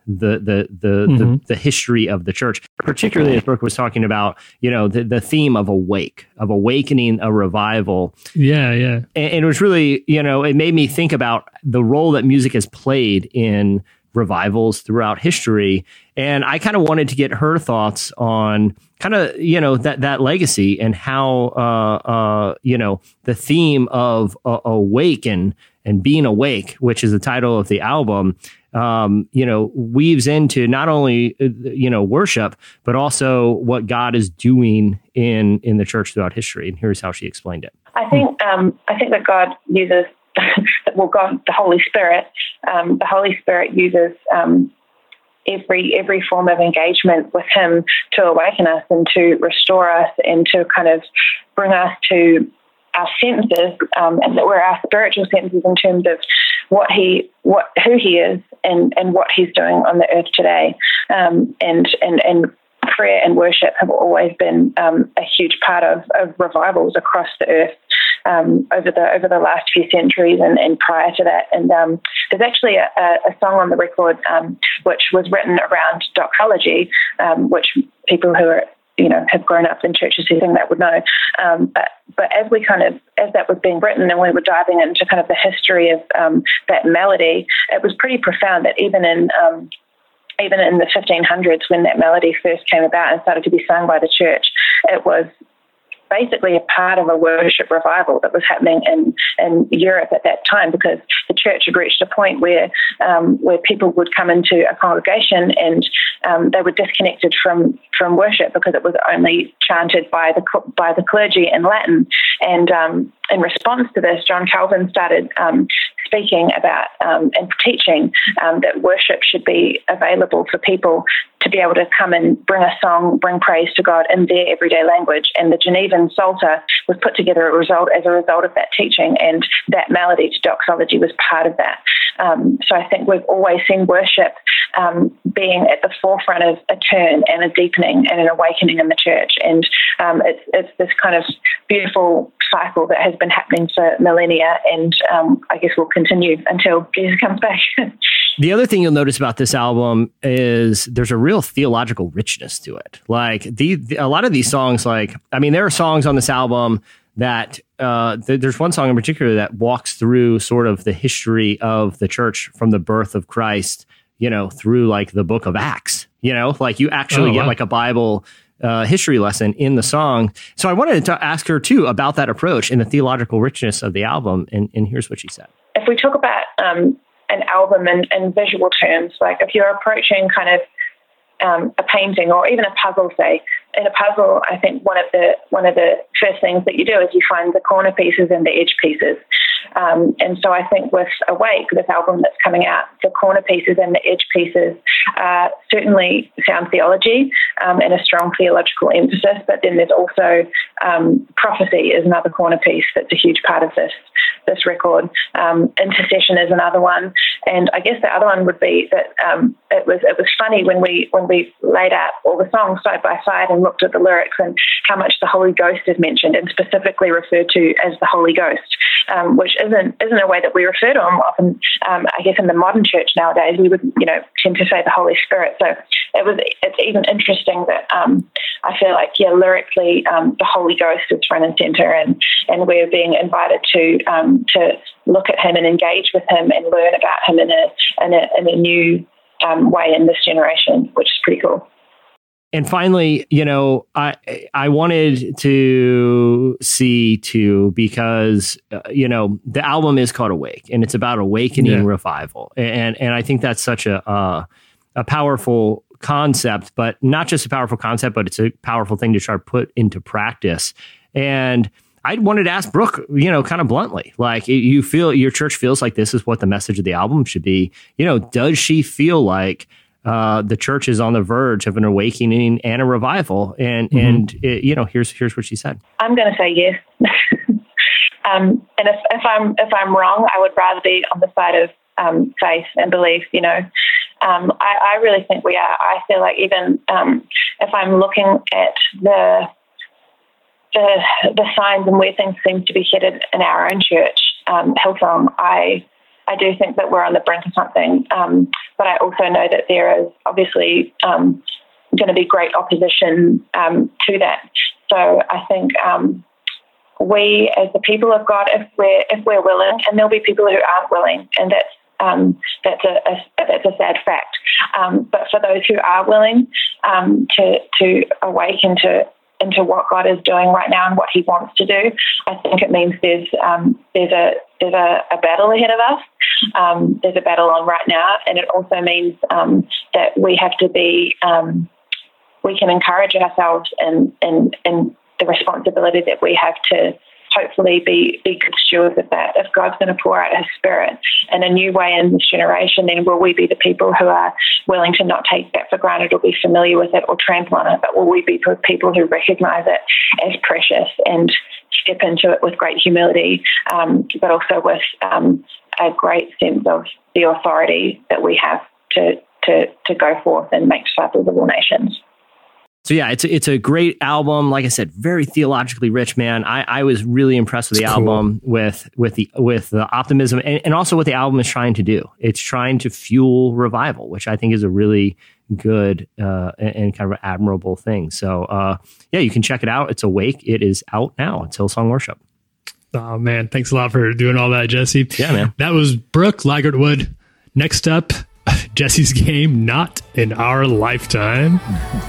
the the the, mm-hmm. the the history of the church. Particularly, as Brooke was talking about, you know, the, the theme of awake, of awakening a revival. Yeah, yeah. And, and it was really, you know, it made me think about the role that music has played in revivals throughout history. And I kind of wanted to get her thoughts on kind of, you know, that, that legacy and how, uh, uh, you know, the theme of uh, awaken and being awake, which is the title of the album, um, you know, weaves into not only, you know, worship, but also what God is doing in, in the church throughout history. And here's how she explained it. I think, um, I think that God uses well, God, the Holy Spirit, um, the Holy Spirit uses um, every every form of engagement with Him to awaken us and to restore us and to kind of bring us to our senses, um, and that we're our spiritual senses in terms of what He, what who He is, and, and what He's doing on the earth today, um, and and and. Prayer and worship have always been um, a huge part of, of revivals across the earth um, over the over the last few centuries and, and prior to that. And um, there's actually a, a song on the record um, which was written around doxology, um, which people who are you know have grown up in churches who think that would know. Um, but but as we kind of as that was being written and we were diving into kind of the history of um, that melody, it was pretty profound that even in um, even in the fifteen hundreds, when that melody first came about and started to be sung by the church, it was basically a part of a worship revival that was happening in, in Europe at that time, because the church had reached a point where um, where people would come into a congregation and um, they were disconnected from, from worship because it was only chanted by the by the clergy in Latin. And um, in response to this, John Calvin started um, speaking about um, and teaching um, that worship should be available for people to be able to come and bring a song, bring praise to God in their everyday language. And the Genevan Psalter was put together a result, as a result of that teaching, and that melody to doxology was part of that. Um, so I think we've always seen worship um, being at the forefront of a turn and a deepening and an awakening in the church. And um, it's, it's this kind of beautiful cycle that has been happening for millennia, and um, I guess will continue until Jesus comes back. The other thing you'll notice about this album is there's a real theological richness to it. Like the, the a lot of these songs, like, I mean, there are songs on this album that uh, th- there's one song in particular that walks through sort of the history of the church from the birth of Christ, you know, through like the book of Acts, you know, like you actually oh, get wow. like a Bible uh, history lesson in the song. So I wanted to ask her too about that approach and the theological richness of the album. And, and here's what she said. If we talk about um, an album in, in visual terms, like if you're approaching kind of um, a painting or even a puzzle, say, in a puzzle, I think one of the one of the first things that you do is you find the corner pieces and the edge pieces. Um, and so I think with Awake, this album that's coming out, the corner pieces and the edge pieces uh, certainly sound theology um, and a strong theological emphasis, but then there's also um, prophecy is another corner piece that's a huge part of this this record. Um, intercession is another one, and I guess the other one would be that um, it was it was funny when we when we laid out all the songs side by side and looked at the lyrics and how much the Holy Ghost is mentioned and specifically referred to as the Holy Ghost, um, which isn't isn't a way that we refer to him often. Um, I guess in the modern church nowadays we would you know tend to say the Holy Spirit. So it was it's even interesting that um, I feel like yeah lyrically um, the Holy Ghost is front and center, and and we're being invited to um, to look at him and engage with him and learn about him in a in a, in a new um, way in this generation, which is pretty cool. And finally, you know, I I wanted to see too, because uh, you know the album is called Awake, and it's about awakening yeah. revival, and and I think that's such a uh, a powerful concept, but not just a powerful concept, but it's a powerful thing to try to put into practice. And I wanted to ask Brooke, you know, kind of bluntly, like you feel your church feels like this is what the message of the album should be. You know, does she feel like uh, the church is on the verge of an awakening and a revival? And, mm-hmm. and it, you know, here's here's what she said. I'm going to say yes. um, and if, if I'm if I'm wrong, I would rather be on the side of um, faith and belief, you know. Um, I, I really think we are. I feel like even um, if I'm looking at the the the signs and where things seem to be headed in our own church, um, Hillsong, I I do think that we're on the brink of something. Um, but I also know that there is obviously um, going to be great opposition um, to that. So I think um, we, as the people of God, if we're if we're willing, and there'll be people who aren't willing, and that's um, that's a, a that's a sad fact. Um, but for those who are willing um, to to awaken to into what God is doing right now and what He wants to do, I think it means there's um, there's a there's a, a battle ahead of us. Um, there's a battle on right now, and it also means um, that we have to be um, we can encourage ourselves in, in in the responsibility that we have to hopefully be, be good stewards of that. If God's going to pour out His Spirit in a new way in this generation, then will we be the people who are willing to not take that for granted or be familiar with it or trample on it, but will we be people who recognize it as precious and step into it with great humility, um, but also with um, a great sense of the authority that we have to, to, to go forth and make disciples of all nations. So yeah, it's a, it's a great album. Like I said, very theologically rich, man. I, I was really impressed with the it's album, cool. with with the with the optimism, and, and also what the album is trying to do. It's trying to fuel revival, which I think is a really good uh, and, and kind of admirable thing. So uh, yeah, you can check it out. It's Awake. It is out now. It's Hillsong Worship. Oh man, thanks a lot for doing all that, Jesse. Yeah, man. That was Brooke Ligertwood. Next up, Jesse's Game, Not in Our Lifetime.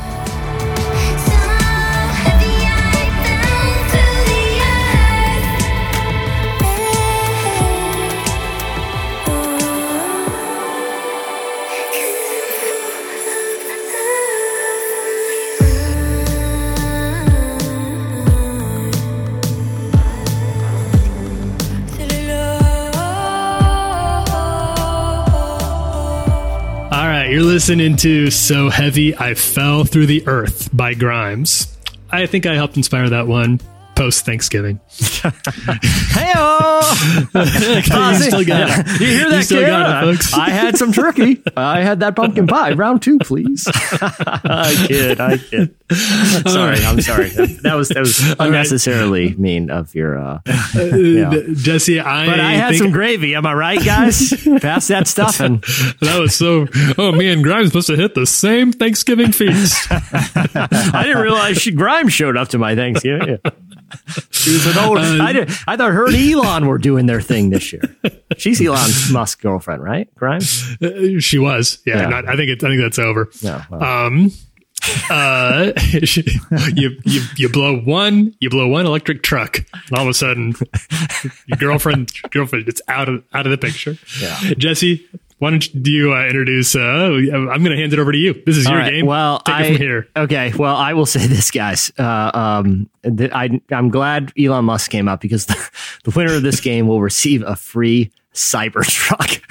You're listening to So Heavy I Fell Through the Earth by Grimes. I think I helped inspire that one post Thanksgiving. Hey-oh! you still got it. You hear that, you still kid? got it, folks. I had some turkey. I had that pumpkin pie. Round two, please. I kid. I kid. Sorry, I'm sorry. That was that was unnecessarily right. mean of your. Uh, yeah. Jesse, I. But I had think... some gravy. Am I right, guys? Pass that stuffing. That was so. Oh, me and Grimes supposed to hit the same Thanksgiving feast. I didn't realize she, Grimes showed up to my Thanksgiving. Yeah. She was an old. Uh, I, did, I thought her and Elon were doing their thing this year. She's Elon Musk's girlfriend, right? Grimes. Uh, she was. Yeah. yeah. Not, I think it, I think that's over. No. Well. Um. Uh. you you you blow one. You blow one electric truck, and all of a sudden, your girlfriend girlfriend it's out of out of the picture. Yeah. Jesse, why don't you uh, introduce? Uh, I'm going to hand it over to you. This is your right, game. Well, take I, it from here. Okay. Well, I will say this, guys. Uh, um, th- I, I'm glad Elon Musk came up because the, the winner of this game will receive a free Cybertruck.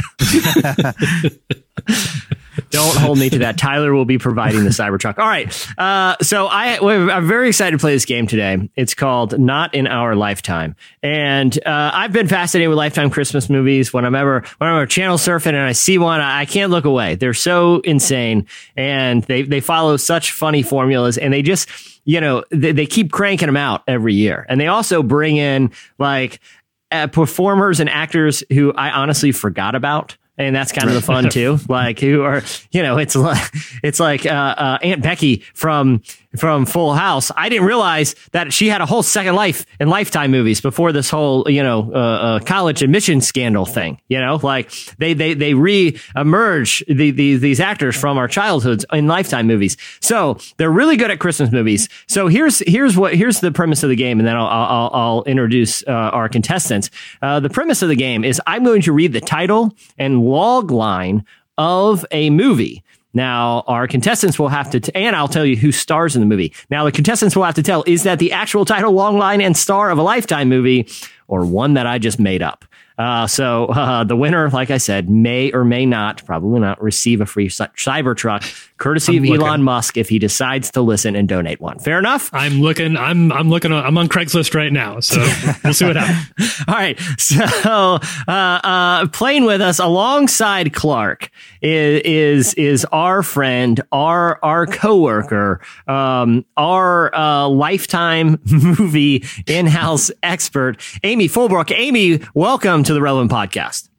Don't hold me to that. Tyler will be providing the Cybertruck. All right. Uh, so I, I'm very excited to play this game today. It's called Not in Our Lifetime. And uh, I've been fascinated with Lifetime Christmas movies. When I'm ever, when I'm ever channel surfing and I see one, I, I can't look away. They're so insane. And they, they follow such funny formulas. And they just, you know, they, they keep cranking them out every year. And they also bring in like uh, performers and actors who I honestly forgot about. And that's kind of the fun too. Like who are, you know, it's like, it's like, uh, uh, Aunt Becky from, from Full House. I didn't realize that she had a whole second life in Lifetime movies before this whole, you know, uh, uh college admission scandal thing, you know, like they, they, they re-emerge the, the, these actors from our childhoods in Lifetime movies. So they're really good at Christmas movies. So here's, here's what, here's the premise of the game. And then I'll, I'll, I'll introduce, uh, our contestants. Uh, the premise of the game is I'm going to read the title and log line of a movie. Now, our contestants will have to, t- and I'll tell you who stars in the movie. Now, the contestants will have to tell, is that the actual title, long line, and star of a Lifetime movie, or one that I just made up? Uh, so uh, the winner, like I said, may or may not, probably not, receive a free Cybertruck, courtesy I'm of looking. Elon Musk, if he decides to listen and donate one. Fair enough? I'm looking. I'm I'm looking. I'm on Craigslist right now, so we'll see what happens. All right. So uh, uh, playing with us alongside Clark is is is our friend, our our coworker, um, our uh, Lifetime movie in-house expert, Amy Fulbrook. Amy, welcome to the Relevant Podcast.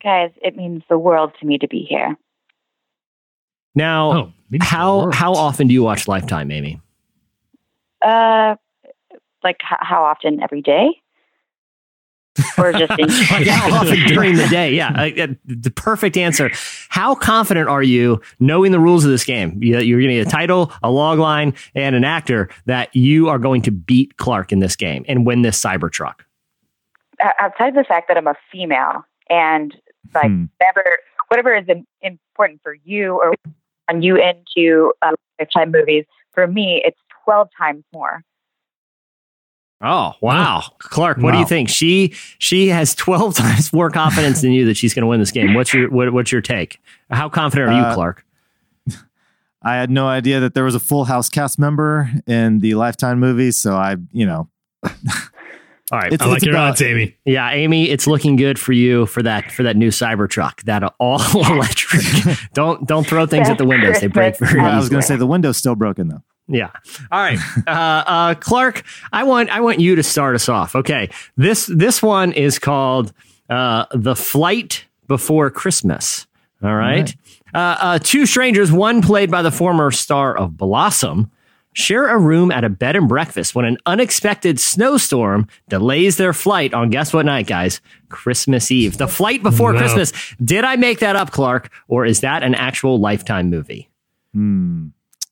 guys, it means the world to me to be here. Now, Oh, means the how world. how often do you watch Lifetime, Amy? Uh, like h- how often? Every day? Or just in Like how often during the day? Yeah, uh, uh, the perfect answer. How confident are you, knowing the rules of this game? You- You're going to get a title, a log line, and an actor that you are going to beat Clark in this game and win this Cybertruck. O- outside of the fact that I'm a female and like Hmm. whatever whatever is im- important for you or on you into uh, Lifetime movies, for me it's twelve times more. Oh, wow. Clark, what do you Wow. think? She she has twelve times more confidence than you that she's going to win this game. What's your what, what's your take? How confident are you, Uh, Clark? I had no idea that there was a Full House cast member in the Lifetime movies, so I, you know, All right. it's, I like it's your about- odds, Amy. Yeah, Amy, it's looking good for you for that for that new Cybertruck, that all electric. don't don't throw things at the windows; they break very I was easily. going to say the window's still broken though. Yeah. All right, uh, uh, Clark, I want I want you to start us off. Okay, this this one is called uh, "The Flight Before Christmas." All right, Uh, uh, two strangers, one played by the former star of Blossom, share a room at a bed and breakfast when an unexpected snowstorm delays their flight on, guess what night, guys? Christmas Eve. The Flight Before No. Christmas. Did I make that up, Clark, or is that an actual Lifetime movie? Hmm.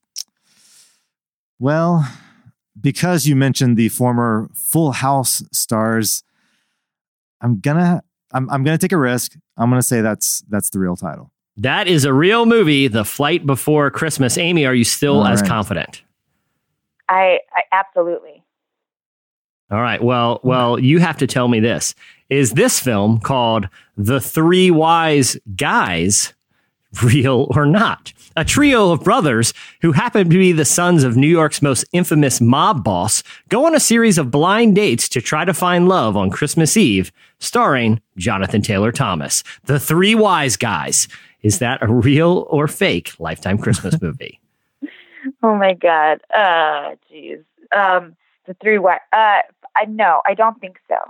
Well, because you mentioned the former Full House stars, I'm gonna I'm I'm gonna take a risk. I'm gonna say that's that's the real title. That is a real movie, The Flight Before Christmas. Amy, are you still All as right. confident? I, I absolutely. All right. Well, well, you have to tell me this. Is this film called The Three Wise Guys real or not? A trio of brothers who happen to be the sons of New York's most infamous mob boss go on a series of blind dates to try to find love on Christmas Eve, starring Jonathan Taylor Thomas. The Three Wise Guys. Is that a real or fake Lifetime Christmas movie? Oh my God. Uh, geez. Um, the three what? Uh, I no, I don't think so.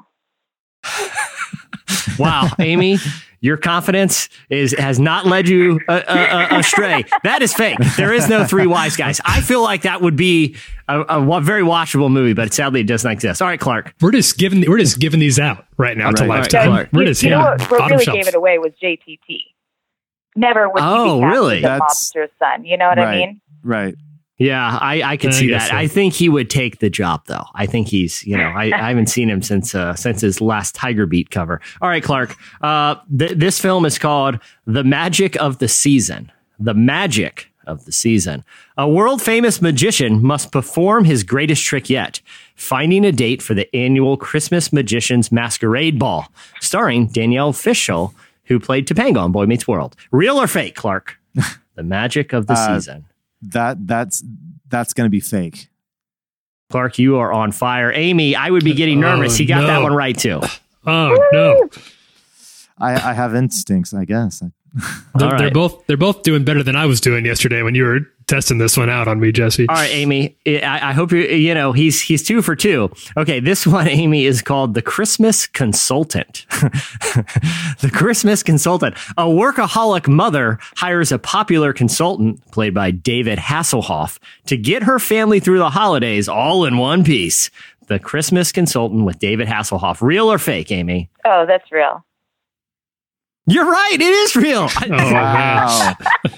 Wow, Amy, your confidence is has not led you uh, uh, uh, astray. That is fake. There is no Three Wise Guys. I feel like that would be a, a wa- very watchable movie, but sadly it doesn't exist. All right, Clark. We're just giving we're just giving these out right now to Right, Lifetime. right, We're you, just you know yeah, what, what bottom really shelf. gave it away was J T T. Never would Oh, he be cast really? as a That's- mobster's son. You know what I Right. mean? Right. Yeah, I, I could I see guess that. so. I think he would take the job, though. I think he's, you know, I, I haven't seen him since uh, since his last Tiger Beat cover. All right, Clark. Uh, th- this film is called The Magic of the Season. The Magic of the Season. A world famous magician must perform his greatest trick yet, finding a date for the annual Christmas Magician's Masquerade Ball, starring Danielle Fishel, who played Topanga on Boy Meets World. Real or fake, Clark? The Magic of the Uh, Season. That that's that's going to be fake. Clark, you are on fire. Amy, I would be getting nervous. Oh, he got no. that one right, too. Oh no. I, I have instincts, I guess. They're, All they're right. both they're both doing better than I was doing yesterday when you were testing this one out on me, Jesse. All right, Amy. I, I hope you you know he's he's two for two. Okay, this one, Amy, is called The Christmas Consultant. The Christmas Consultant. A workaholic mother hires a popular consultant, played by David Hasselhoff, to get her family through the holidays all in one piece. The Christmas Consultant with David Hasselhoff. Real or fake, Amy? Oh, that's real. You're right. It is real. Oh, Wow.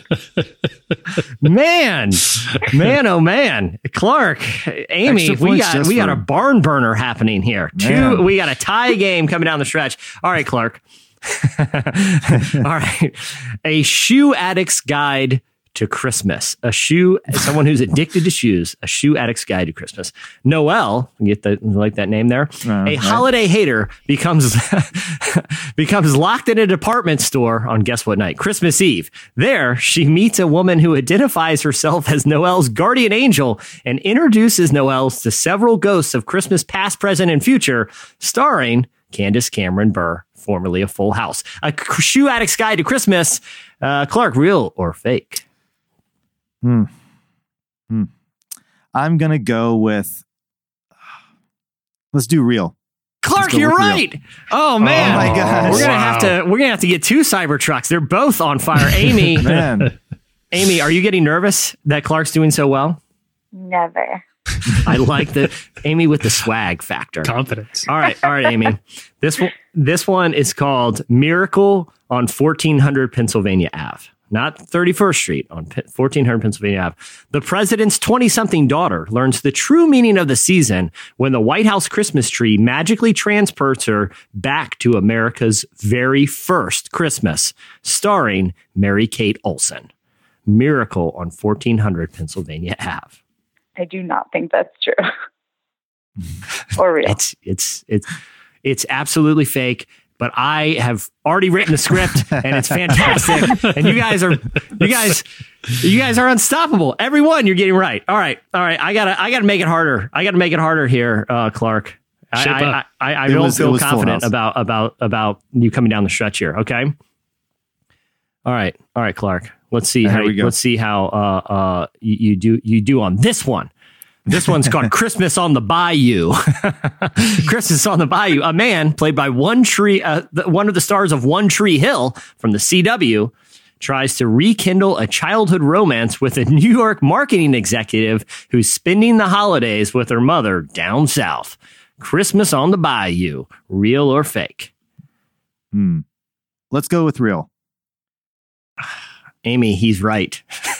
Man, man, oh man, Clark, Amy, Extra we points got just we got for- a barn burner happening here. Two, Man. we got a tie game coming down the stretch. All right, Clark. All right, a shoe addict's guide to Christmas. A shoe, someone who's addicted to shoes. A shoe addict's guide to Christmas. Noelle, you get the like that name there. Uh, a right. holiday hater becomes becomes locked in a department store on guess what night? Christmas Eve. There, she meets a woman who identifies herself as Noelle's guardian angel and introduces Noelle to several ghosts of Christmas past, present, and future, starring Candace Cameron Bure, formerly of Full House. A shoe addict's guide to Christmas. Uh, Clark, real or fake? Hmm. Hmm. I'm going to go with, let's do real. Clark, you're right. Oh man, oh my gosh. we're gonna Wow. have to we're gonna have to get two Cybertrucks. They're both on fire. Amy, Man, Amy, are you getting nervous that Clark's doing so well? Never. I like the Amy with the swag factor. Confidence. All right, all right, Amy. This one, this one is called Miracle on fourteen hundred Pennsylvania Avenue, not thirty-first Street, on P- fourteen hundred Pennsylvania Avenue. The president's twenty-something daughter learns the true meaning of the season when the White House Christmas tree magically transports her back to America's very first Christmas, starring Mary-Kate Olsen. Miracle on fourteen hundred Pennsylvania Avenue. I do not think that's true. Or real. It's it's it's it's absolutely fake. But I have already written the script, and it's fantastic. And you guys are you guys you guys are unstoppable. Every one you're getting right. All right, all right. I gotta I gotta make it harder. I gotta make it harder here, uh, Clark. I Shape I, up. I, I It don't was- it feel was Full confident House. about about about you coming down the stretch here. Okay. All right, all right, Clark. Let's see Here how we go. let's see how uh, uh, you, you do you do on this one. This one's called Christmas on the Bayou. Christmas on the Bayou. A man played by One Tree, uh, the, one of the stars of One Tree Hill from the C W, tries to rekindle a childhood romance with a New York marketing executive who's spending the holidays with her mother down south. Christmas on the Bayou. Real or fake? Hmm. Let's go with real. Amy, he's right.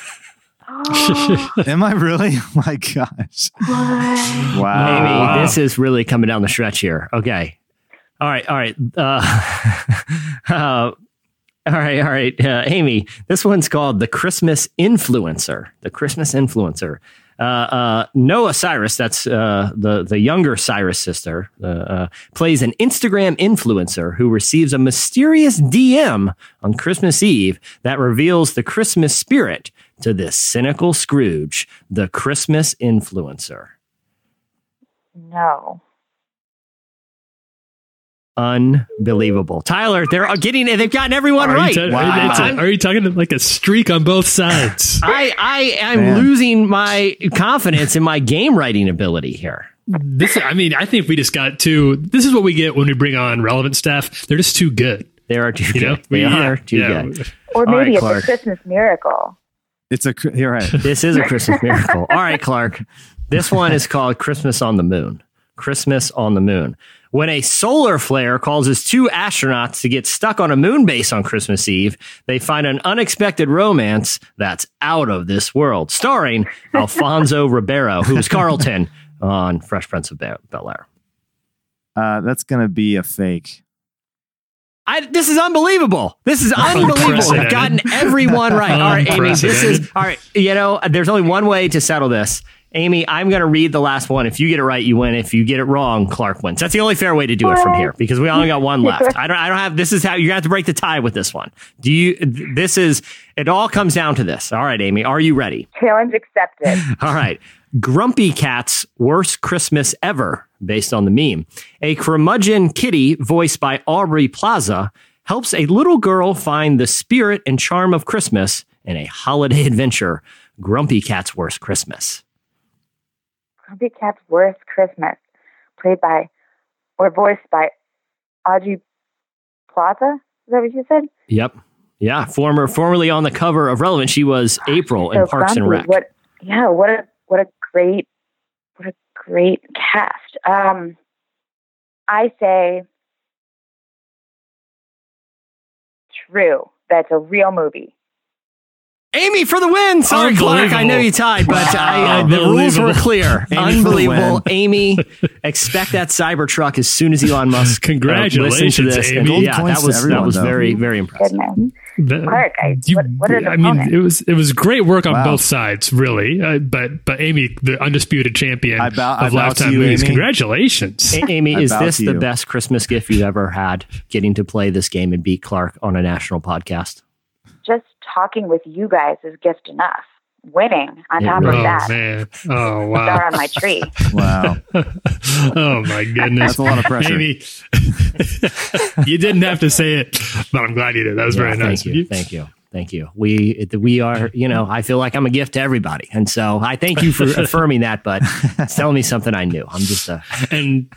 Am I really? Oh my gosh. Wow. Amy, this is really coming down the stretch here. Okay. All right. All right. Uh, uh, all right. All right. Uh, Amy, this one's called The Christmas Influencer. The Christmas Influencer. Uh, uh, Noah Cyrus, that's uh, the, the younger Cyrus sister, uh, uh, plays an Instagram influencer who receives a mysterious D M on Christmas Eve that reveals the Christmas spirit to this cynical Scrooge, the Christmas influencer. No. Unbelievable. Tyler, they're getting they've gotten everyone Are right. you, ta- Wow. it's a- are you talking like a streak on both sides? I, I am Man. losing my confidence in my game writing ability here. This, I mean, I think we just got too. This is what we get when we bring on relevant staff. They're just too good. They are too You good. know? They Yeah, are too yeah. good. Or All maybe right, it's Clark. a Christmas miracle. It's a. You're right. This is a Christmas miracle. All right, Clark. This one is called Christmas on the Moon. Christmas on the Moon. When a solar flare causes two astronauts to get stuck on a moon base on Christmas Eve, they find an unexpected romance that's out of this world. Starring Alfonso Ribeiro, who's Carlton on Fresh Prince of Bel-Air. Uh, that's gonna be a fake. I, this is unbelievable. This is unbelievable. We've Unprecedented. gotten everyone right. All right, Amy, this is, Unprecedented. all right, you know, there's only one way to settle this. Amy, I'm going to read the last one. If you get it right, you win. If you get it wrong, Clark wins. That's the only fair way to do it from here because we only got one left. I don't, I don't have, this is how you're going to have to break the tie with this one. Do you, this is, it all comes down to this. All right, Amy, are you ready? Challenge accepted. All right. Grumpy Cat's Worst Christmas Ever, based on the meme. A curmudgeon kitty, voiced by Aubrey Plaza, helps a little girl find the spirit and charm of Christmas in a holiday adventure. Grumpy Cat's Worst Christmas. Grumpy Cat's Worst Christmas, played by or voiced by Audrey Plaza. Is that what you said? Yep. Yeah. Former, formerly on the cover of Relevant, she was April in So Parks and grumpy. Rec. What? Yeah. What a what a great what a great cast. Um, I say true. That's a real movie. Amy for the win. Sorry, Clark. I know you tied, but I, uh, the rules were clear. Amy for the Unbelievable. win. Amy, expect that Cybertruck as soon as Elon Musk. uh, Congratulations, listen to this. Amy. And, Gold yeah, points that to was everyone, that was though. very very impressive. Goodness. That- Clark, I, you- what, what an I mean, opponent. it was it was great work on Wow. both sides, really. Uh, but but Amy, the undisputed champion I bow- I of bow Lifetime to you, movies, Amy. congratulations. A- Amy, I is bow this to the you. best Christmas gift you've ever had? Getting to play this game and beat Clark on a national podcast. Just talking with you guys is gift enough. Winning on It top really of Oh that, man! Oh wow! star on my tree. Wow. Oh my goodness! That's a lot of pressure. Amy, you didn't have to say it, but I'm glad you did. That was Yeah, very nice. Thank you. Thank you. Thank you. We it- we are, you know, I feel like I'm a gift to everybody. And so I thank you for affirming that, but it's telling me something I knew. I'm just a And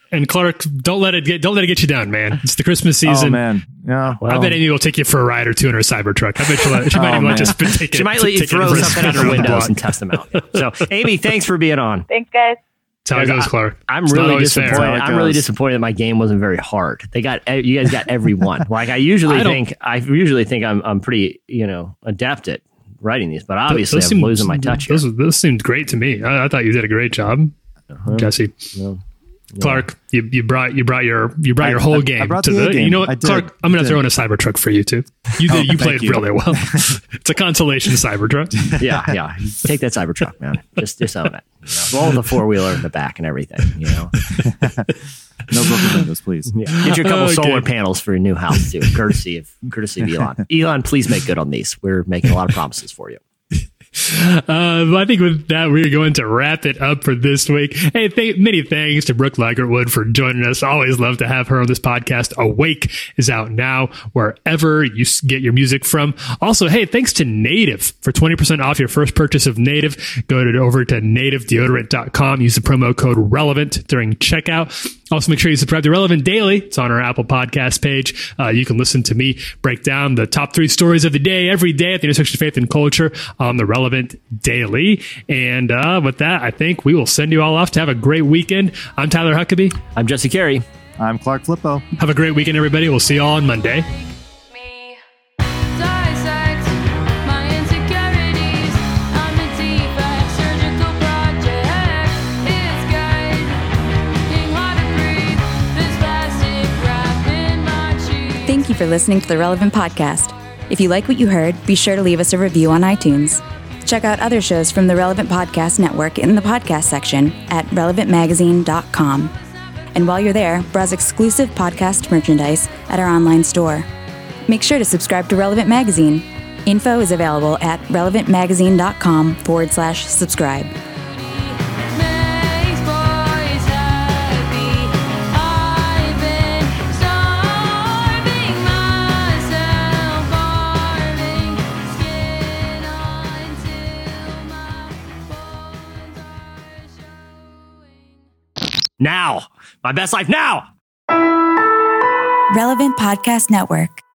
And Clark, don't let it get don't let it get you down, man. It's the Christmas season. Oh man, yeah. Well, I bet Amy will take you for a ride or two in her Cybertruck. I bet she'll let, she might Oh, even let man. just take it. She might let you take it throw for a something spin out her around the windows block. and test them out. So, Amy, thanks for being on. Thanks, guys. That's how it goes, Clark. I'm It's not really always fair. disappointed. That's how it I'm really goes. disappointed that my game wasn't very hard. They got you guys got every one. Like I usually I don't- think, I usually think I'm I'm pretty you know adept at writing these, but obviously Those I'm seemed- losing my touch here. Those, those seemed great to me. I, I thought you did a great job, Uh-huh. Jesse. Yeah. Clark, you, you brought you brought your you brought I- your whole I- game I brought to the the. A game. You know what, I did. Clark? I'm going I to throw in did. a Cybertruck for you too. You did. Oh, you thank played you. really well. It's a consolation Cybertruck. Yeah, yeah. Take that Cybertruck, man. Just just own it. You know? Roll the four wheeler in the back and everything. You know. No broken windows, please. Yeah. Get you a couple Okay. solar panels for your new house too, courtesy of courtesy of Elon. Elon, please make good on these. We're making a lot of promises for you. Uh, I think with that, we're going to wrap it up for this week. Hey, th- many thanks to Brooke Lagerwood for joining us. Always love to have her on this podcast. Awake is out now wherever you s- get your music from. Also, hey, thanks to Native for twenty percent off your first purchase of Native. Go to over to native deodorant dot com. Use the promo code RELEVANT during checkout. Also, make sure you subscribe to Relevant Daily. It's on our Apple Podcast page. Uh, you can listen to me break down the top three stories of the day every day at the intersection of faith and culture on the Relevant Daily. And uh, with that, I think we will send you all off to have a great weekend. I'm Tyler Huckabee. I'm Jesse Carey. I'm Clark Flippo. Have a great weekend, everybody. We'll see you all on Monday. Dissect my insecurities. I'm a defect, surgical project. It's getting hard to breathe. This plastic wrap in my cheeks. Thank you for listening to the Relevant Podcast. If you like what you heard, be sure to leave us a review on iTunes. Check out other shows from the Relevant Podcast Network in the podcast section at relevant magazine dot com. And while you're there, browse exclusive podcast merchandise at our online store. Make sure to subscribe to Relevant Magazine. Info is available at relevant magazine dot com forward slash subscribe. Makes boys happy. I've been starving myself, carving skin until my bones are showing. Now, my best life now. Relevant Podcast Network.